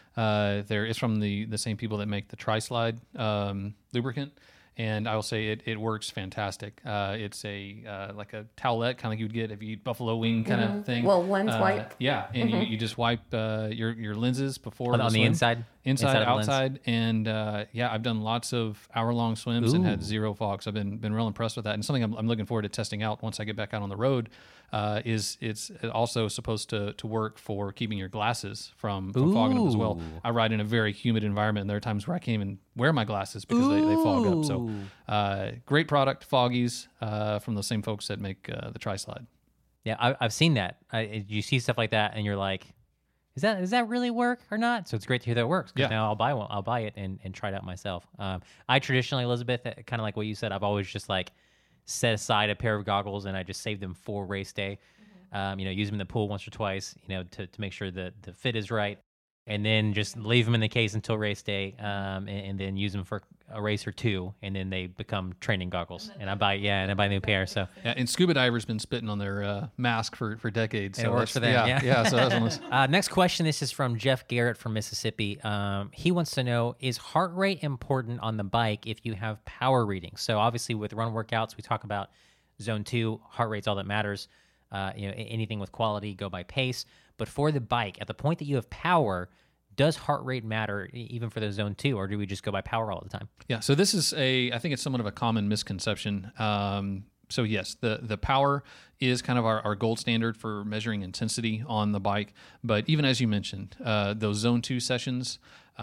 Speaker 3: It's from the same people that make the Tri-Slide lubricant. And I will say it works fantastic. It's like a towelette, kind of like you would get if you eat buffalo wing kind of thing.
Speaker 5: Well, lens wipe.
Speaker 3: Yeah, and you just wipe your lenses before
Speaker 2: on the
Speaker 3: swim.
Speaker 2: inside,
Speaker 3: outside, and I've done lots of hour-long swims and had zero fog. So I've been real impressed with that. And something I'm looking forward to testing out once I get back out on the road is it's also supposed to work for keeping your glasses from fogging up as well. I ride in a very humid environment, and there are times where I can't even wear my glasses because they fog up. So great product, Foggies, from the same folks that make the Tri-Slide.
Speaker 2: Yeah, I've seen that. You see stuff like that, and you're like, does that really work or not? So it's great to hear that it works. Because now I'll buy one. I'll buy it and try it out myself. I traditionally, Elizabeth, kind of like what you said, I've always just like set aside a pair of goggles and I just save them for race day. Use them in the pool once or twice, to make sure that the fit is right. And then just leave them in the case until race day, and then use them for a race or two, and then they become training goggles. And I buy a new pair. So
Speaker 3: and scuba divers been spitting on their mask for decades.
Speaker 2: And
Speaker 3: so
Speaker 2: it works for them.
Speaker 3: Yeah. So that's one.
Speaker 2: Next question. This is from Jeff Garrett from Mississippi. He wants to know: is heart rate important on the bike if you have power readings? So obviously, with run workouts, we talk about zone 2. Heart rate's all that matters. Anything with quality, go by pace. But for the bike, at the point that you have power, does heart rate matter even for the zone 2, or do we just go by power all the time?
Speaker 3: Yeah, so this is I think it's somewhat of a common misconception. So yes, the power is kind of our gold standard for measuring intensity on the bike. But even as you mentioned, those zone 2 sessions,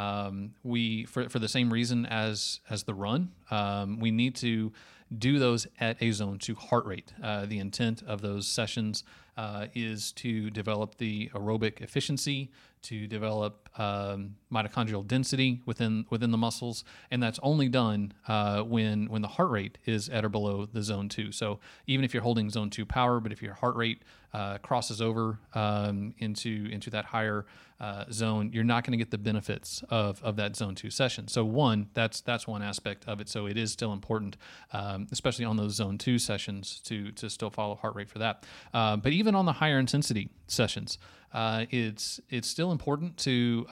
Speaker 3: we for the same reason as the run, we need to do those at a zone 2 heart rate. The intent of those sessions is to develop the aerobic efficiency, to develop mitochondrial density within the muscles, and that's only done when the heart rate is at or below the zone 2. So even if you're holding zone 2 power, but if your heart rate crosses over into that higher zone, you're not going to get the benefits of that zone 2 session. So that's one aspect of it. So it is still important, especially on those zone 2 sessions, to still follow heart rate for that. But even on the higher intensity sessions, it's still important to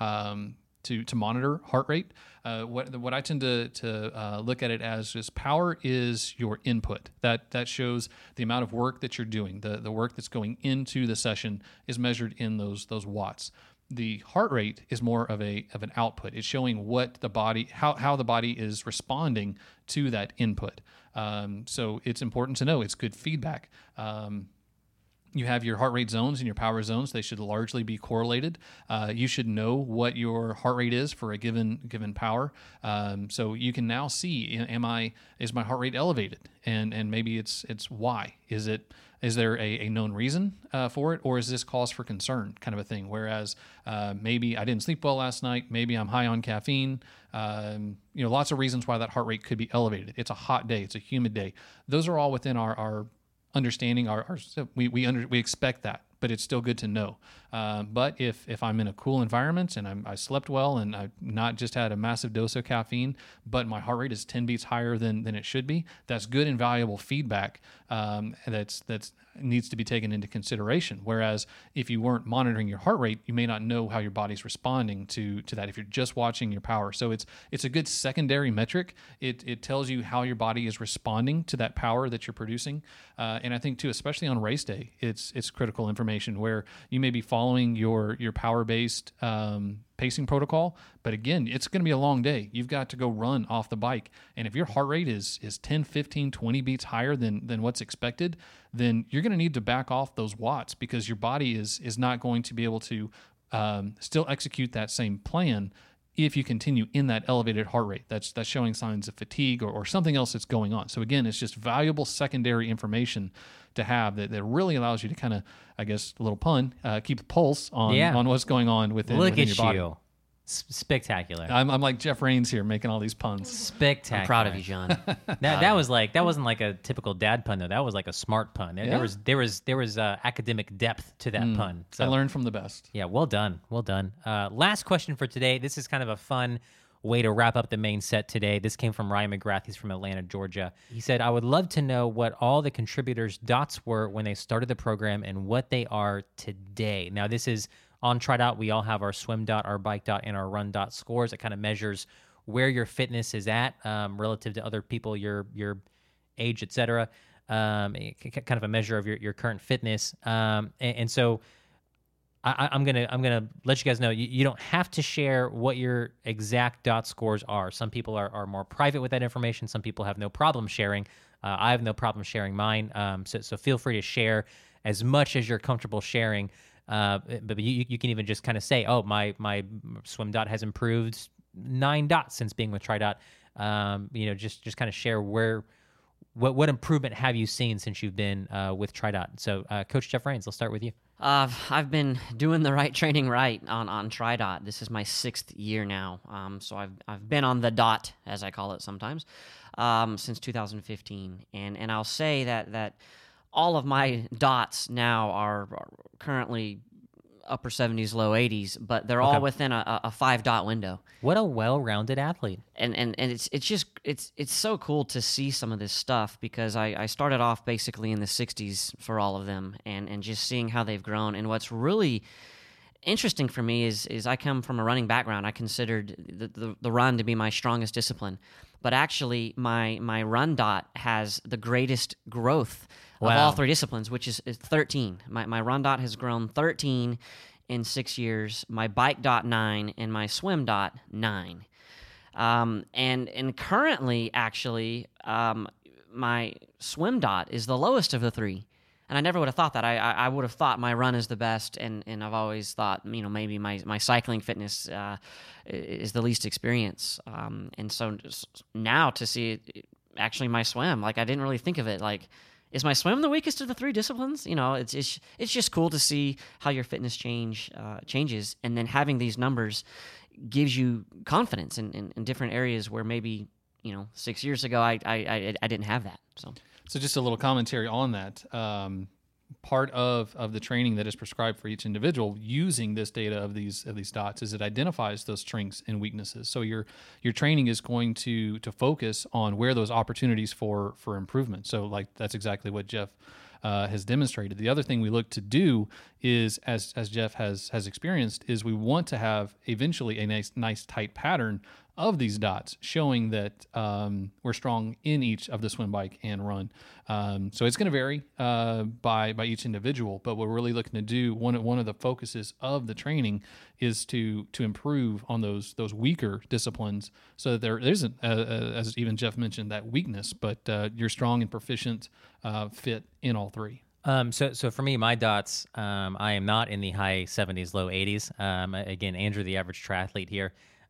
Speaker 3: monitor heart rate. What I tend to look at it as is power is your input. That shows the amount of work that you're doing. The work that's going into the session is measured in those watts. The heart rate is more of an output. It's showing what the body, how the body is responding to that input. So it's important to know it's good feedback. You have your heart rate zones and your power zones. They should largely be correlated. You should know what your heart rate is for a given power. So you can now see, is my heart rate elevated? And maybe it's why. Is there a known reason for it, or is this cause for concern kind of a thing? Whereas maybe I didn't sleep well last night. Maybe I'm high on caffeine. Lots of reasons why that heart rate could be elevated. It's a hot day. It's a humid day. Those are all within our understanding. We expect that, but it's still good to know. But if I'm in a cool environment and I slept well and I've not just had a massive dose of caffeine, but my heart rate is 10 beats higher than it should be, that's good and valuable feedback that's needs to be taken into consideration. Whereas if you weren't monitoring your heart rate, you may not know how your body's responding to that if you're just watching your power. So it's a good secondary metric. It tells you how your body is responding to that power that you're producing. And I think too, especially on race day, it's critical information where you may be following your power-based pacing protocol. But again, it's going to be a long day. You've got to go run off the bike. And if your heart rate is 10, 15, 20 beats higher than what's expected, then you're going to need to back off those watts, because your body is not going to be able to still execute that same plan if you continue in that elevated heart rate. That's showing signs of fatigue or something else that's going on. So again, it's just valuable secondary information to have that really allows you to kind of, I guess, a little pun, keep a pulse on what's going on within your body.
Speaker 2: You. Spectacular.
Speaker 3: I'm like Jeff Rains here making all these puns.
Speaker 2: Spectacular.
Speaker 4: I'm proud of you, John.
Speaker 2: That wasn't like a typical dad pun though. That was like a smart pun. There was academic depth to that pun. So
Speaker 3: I learned from the best.
Speaker 2: yeah, well done. Last question for today. This is kind of a fun way to wrap up the main set today. This came from Ryan McGrath. He's from Atlanta, Georgia. He said, I would love to know what all the contributors' dots were when they started the program and what they are today. Now, this is on TriDot. We all have our swim dot, our bike dot, and our run dot scores. It kind of measures where your fitness is at relative to other people, your age, etc. Kind of a measure of your current fitness. And so I'm gonna let you guys know you don't have to share what your exact dot scores are. Some people are more private with that information. Some people have no problem sharing. I have no problem sharing mine. So feel free to share as much as you're comfortable sharing. But you can even just kind of say, oh, my swim dot has improved 9 dots since being with TriDot. Just kind of share what improvement have you seen since you've been with TriDot. So Coach Jeff Rains, let's start with you.
Speaker 4: I've been doing the right training right on TriDot. This is my 6th year now. So I've been on the dot, as I call it sometimes, since 2015. And I'll say that all of my dots now are currently upper 70s, low 80s, but they're all within a 5-dot window.
Speaker 2: What a well-rounded athlete.
Speaker 4: And it's so cool to see some of this stuff, because I started off basically in the 60s for all of them, and just seeing how they've grown. And what's really interesting for me is I come from a running background. I considered the run to be my strongest discipline, but actually my run dot has the greatest growth of all 3 disciplines, which is 13. My run dot has grown 13 in 6 years, my bike dot 9, and my swim dot 9. And currently, actually, my swim dot is the lowest of the 3. And I never would have thought that. I would have thought my run is the best, and I've always thought, maybe my cycling fitness is the least experience. And so now to see it, actually my swim, like I didn't really think of it. Like, is my swim the weakest of the 3 disciplines? It's just cool to see how your fitness changes, and then having these numbers gives you confidence in different areas where maybe 6 years ago I didn't have that.
Speaker 3: So just a little commentary on that. Part of the training that is prescribed for each individual using this data of these dots is it identifies those strengths and weaknesses. So your training is going to focus on where those opportunities for improvement. So like that's exactly what Jeff has demonstrated. The other thing we look to do is, as Jeff has experienced, is we want to have eventually a nice tight pattern of these dots, showing that we're strong in each of the swim, bike, and run. So it's going to vary by each individual, but what we're really looking to do, one of the focuses of the training is to improve on those weaker disciplines, so that there isn't, as even Jeff mentioned, that weakness, but you're strong and proficient, fit in all 3.
Speaker 2: So for me, my dots, I am not in the high 70s, low 80s. Again, Andrew, the average triathlete here.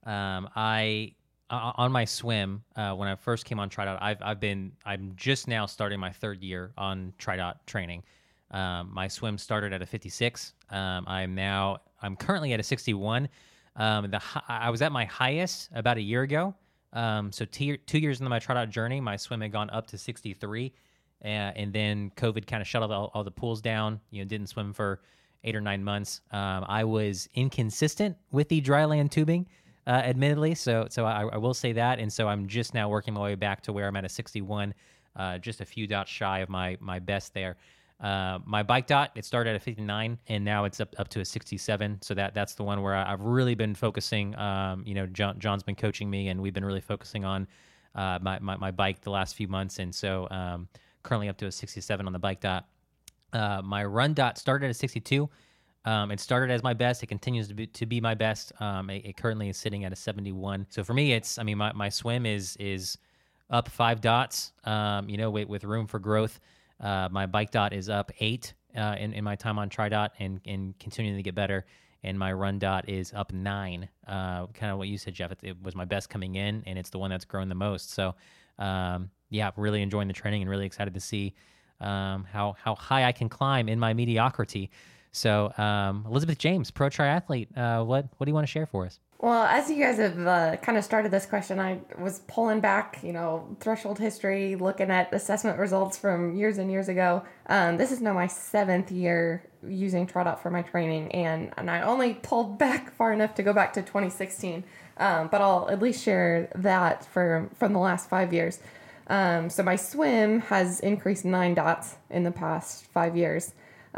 Speaker 2: On my swim, when I first came on TriDot, I'm just now starting my 3rd year on TriDot training. My swim started at a 56. I'm currently at a 61. I was at my highest about a year ago. So 2 years into my TriDot journey, my swim had gone up to 63. And then COVID kind of shut all the pools down, didn't swim for 8 or 9 months. I was inconsistent with the dry land tubing. Admittedly, so I will say that, and so I'm just now working my way back to where I'm at a 61, just a few dots shy of my best there. My bike dot, it started at a 59, and now it's up to a 67. So that's the one where I've really been focusing. John's been coaching me, and we've been really focusing on my bike the last few months, and so currently up to a 67 on the bike dot. My run dot started at a 62. It started as my best. It continues to be my best. It currently is sitting at a 71. So for me, my swim is up 5 dots, with room for growth. My bike dot is up 8 in my time on TriDot and continuing to get better. And my run dot is up 9. Kind of what you said, Jeff. It was my best coming in, and it's the one that's grown the most. So, really enjoying the training and really excited to see how high I can climb in my mediocrity. So, Elizabeth James, pro triathlete, what do you want to share for us?
Speaker 5: Well, as you guys have kind of started this question, I was pulling back, threshold history, looking at assessment results from years and years ago. This is now my 7th year using TriDot for my training, and I only pulled back far enough to go back to 2016, but I'll at least share that from the last 5 years. So my swim has increased 9 dots in the past 5 years.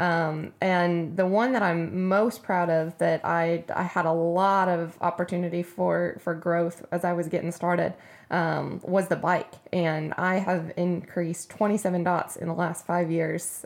Speaker 5: And the one that I'm most proud of that I had a lot of opportunity for growth as I was getting started, was the bike. And I have increased 27 dots in the last 5 years.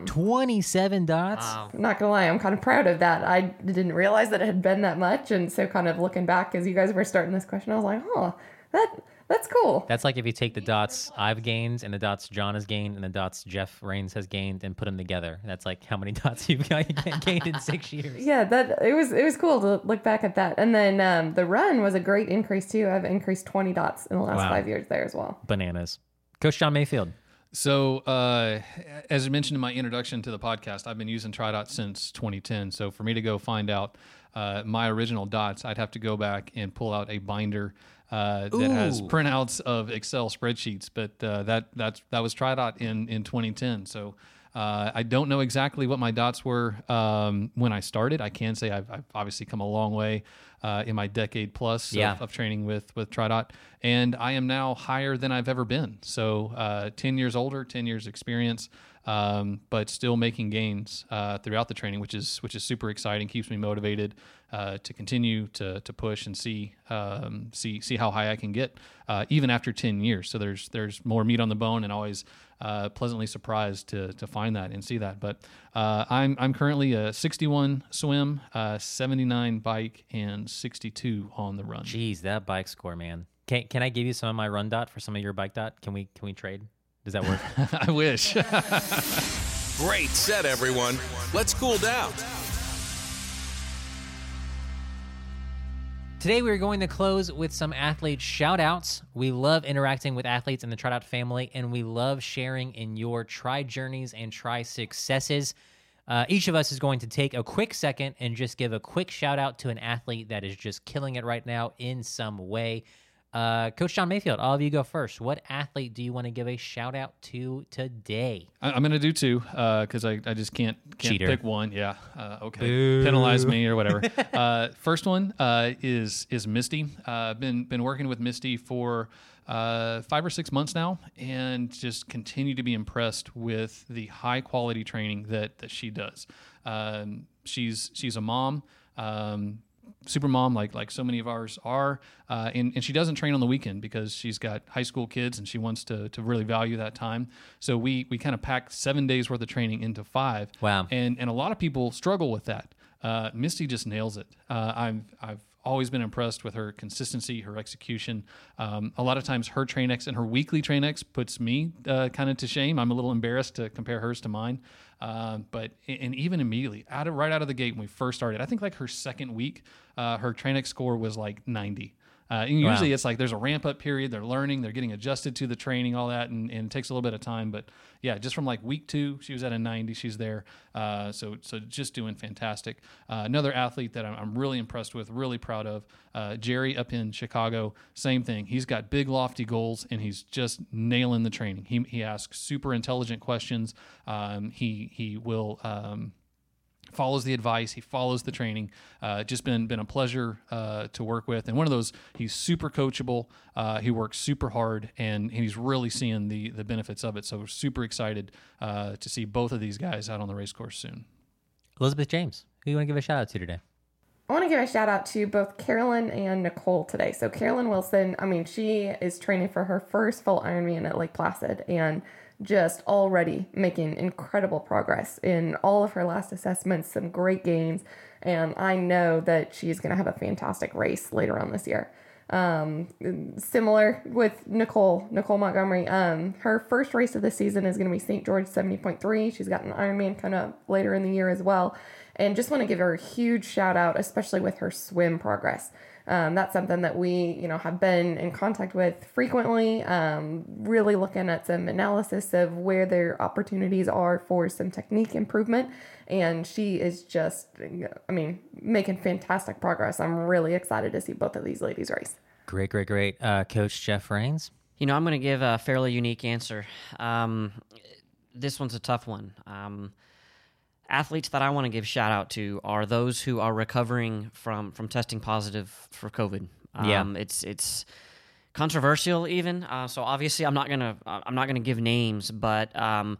Speaker 2: 27 dots?
Speaker 4: Wow.
Speaker 5: I'm not gonna lie, I'm kind of proud of that. I didn't realize that it had been that much. And so kind of looking back as you guys were starting this question, I was like, oh, that's cool.
Speaker 2: That's like if you take the dots I've gained and the dots John has gained and the dots Jeff Rains has gained and put them together. That's like how many dots you've gained in 6 years.
Speaker 5: Yeah, it was cool to look back at that. And then the run was a great increase too. I've increased 20 dots in the last 5 years there as well.
Speaker 2: Bananas. Coach John Mayfield.
Speaker 3: So, as I mentioned in my introduction to the podcast, I've been using TriDot since 2010. So for me to go find out my original dots, I'd have to go back and pull out a binder that has printouts of Excel spreadsheets. But that was TriDot in 2010. So I don't know exactly what my dots were when I started. I can say I've obviously come a long way in my decade plus of training with TriDot, and I am now higher than I've ever been. So 10 years older, 10 years experience, but still making gains throughout the training, which is super exciting. Keeps me motivated to continue to push and see how high I can get even after 10 years. So there's more meat on the bone, and always pleasantly surprised to find that and see that. But I'm currently a 61 swim, 79 bike, and 62 on the run.
Speaker 2: Jeez, that bike score, man. Can I give you some of my run dot for some of your bike dot? Can we trade? Does that work?
Speaker 3: I wish.
Speaker 1: Great set, everyone. Let's cool down.
Speaker 2: Today, we're going to close with some athlete shout-outs. We love interacting with athletes in the TriDot family, and we love sharing in your Tri journeys and Tri successes. Each of us is going to take a quick second and just give a quick shout-out to an athlete that is just killing it right now in some way. Coach John Mayfield, all of you go first. What athlete do you want to give a shout-out to today?
Speaker 3: I'm going to do 2 because I just can't
Speaker 2: Cheater.
Speaker 3: pick one. Yeah. Okay.
Speaker 2: Boo.
Speaker 3: Penalize me or whatever. First one is Misty. Been working with Misty for 5 or 6 months now, and just continue to be impressed with the high quality training that she does. She's a mom. Super mom, like so many of ours are, and she doesn't train on the weekend because she's got high school kids and she wants to really value that time. So we kind of packed 7 days worth of training into 5.
Speaker 2: Wow.
Speaker 3: And a lot of people struggle with that. Misty just nails it. I've always been impressed with her consistency, her execution. A lot of times her TrainX and her weekly TrainX puts me kind of to shame. I'm a little embarrassed to compare hers to mine. But even immediately, right out of the gate when we first started, I think like her second week, her TrainX score was like 90. And usually it's like there's a ramp up period. They're learning, they're getting adjusted to the training, all that, and it takes a little bit of time. But yeah, just from like week 2, she was at a 90. She's there. So just doing fantastic. Another athlete that I'm really impressed with, really proud of, Jerry up in Chicago. Same thing. He's got big lofty goals and he's just nailing the training. He asks super intelligent questions. He will follows the advice, he follows the training. Just been a pleasure to work with. And one of those, he's super coachable. He works super hard, and he's really seeing the benefits of it. So we're super excited to see both of these guys out on the race course soon.
Speaker 2: Elizabeth James, who do you want to give a shout out to today?
Speaker 5: I want to give a shout out to both Carolyn and Nicole today. So Carolyn Wilson, she is training for her first full Ironman at Lake Placid, and just already making incredible progress in all of her last assessments, some great gains, and I know that she's going to have a fantastic race later on this year. Similar with Nicole Montgomery. Her first race of the season is going to be St. George 70.3. She's got an Ironman kind of later in the year as well. And just want to give her a huge shout out, especially with her swim progress. That's something that we, have been in contact with frequently, really looking at some analysis of where their opportunities are for some technique improvement. And she is just, making fantastic progress. I'm really excited to see both of these ladies race.
Speaker 2: Great. Coach Jeff Rains?
Speaker 4: I'm going to give a fairly unique answer. This one's a tough one. Athletes that I want to give shout out to are those who are recovering from testing positive for COVID. It's controversial even. So obviously I'm not gonna give names, but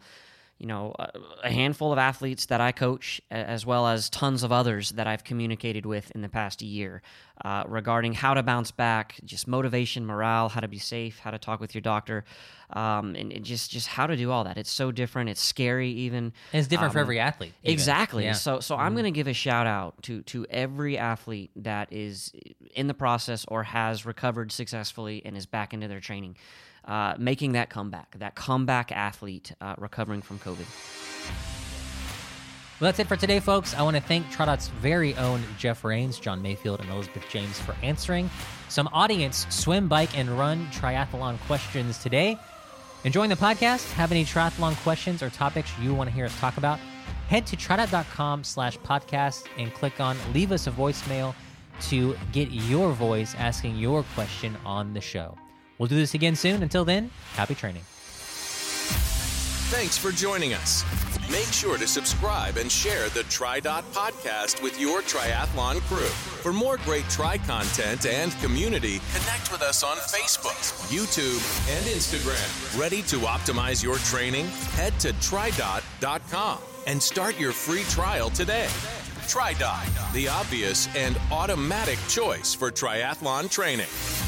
Speaker 4: a handful of athletes that I coach, as well as tons of others that I've communicated with in the past year regarding how to bounce back, just motivation, morale, how to be safe, how to talk with your doctor, and just how to do all that. It's so different. It's scary even.
Speaker 2: And it's different for every athlete. Even.
Speaker 4: Exactly.
Speaker 2: Yeah.
Speaker 4: So I'm going to give a shout out to every athlete that is in the process or has recovered successfully and is back into their training. Making that comeback athlete recovering from COVID.
Speaker 2: Well, that's it for today, folks. I want to thank TriDot's very own Jeff Rains, John Mayfield, and Elizabeth James for answering some audience swim, bike, and run triathlon questions today. Enjoying the podcast? Have any triathlon questions or topics you want to hear us talk about? Head to tridot.com/podcast and click on Leave Us a Voicemail to get your voice asking your question on the show. We'll do this again soon. Until then, happy training.
Speaker 1: Thanks for joining us. Make sure to subscribe and share the TriDot podcast with your triathlon crew. For more great Tri content and community, connect with us on Facebook, YouTube, and Instagram. Ready to optimize your training? Head to TriDot.com and start your free trial today. TriDot, the obvious and automatic choice for triathlon training.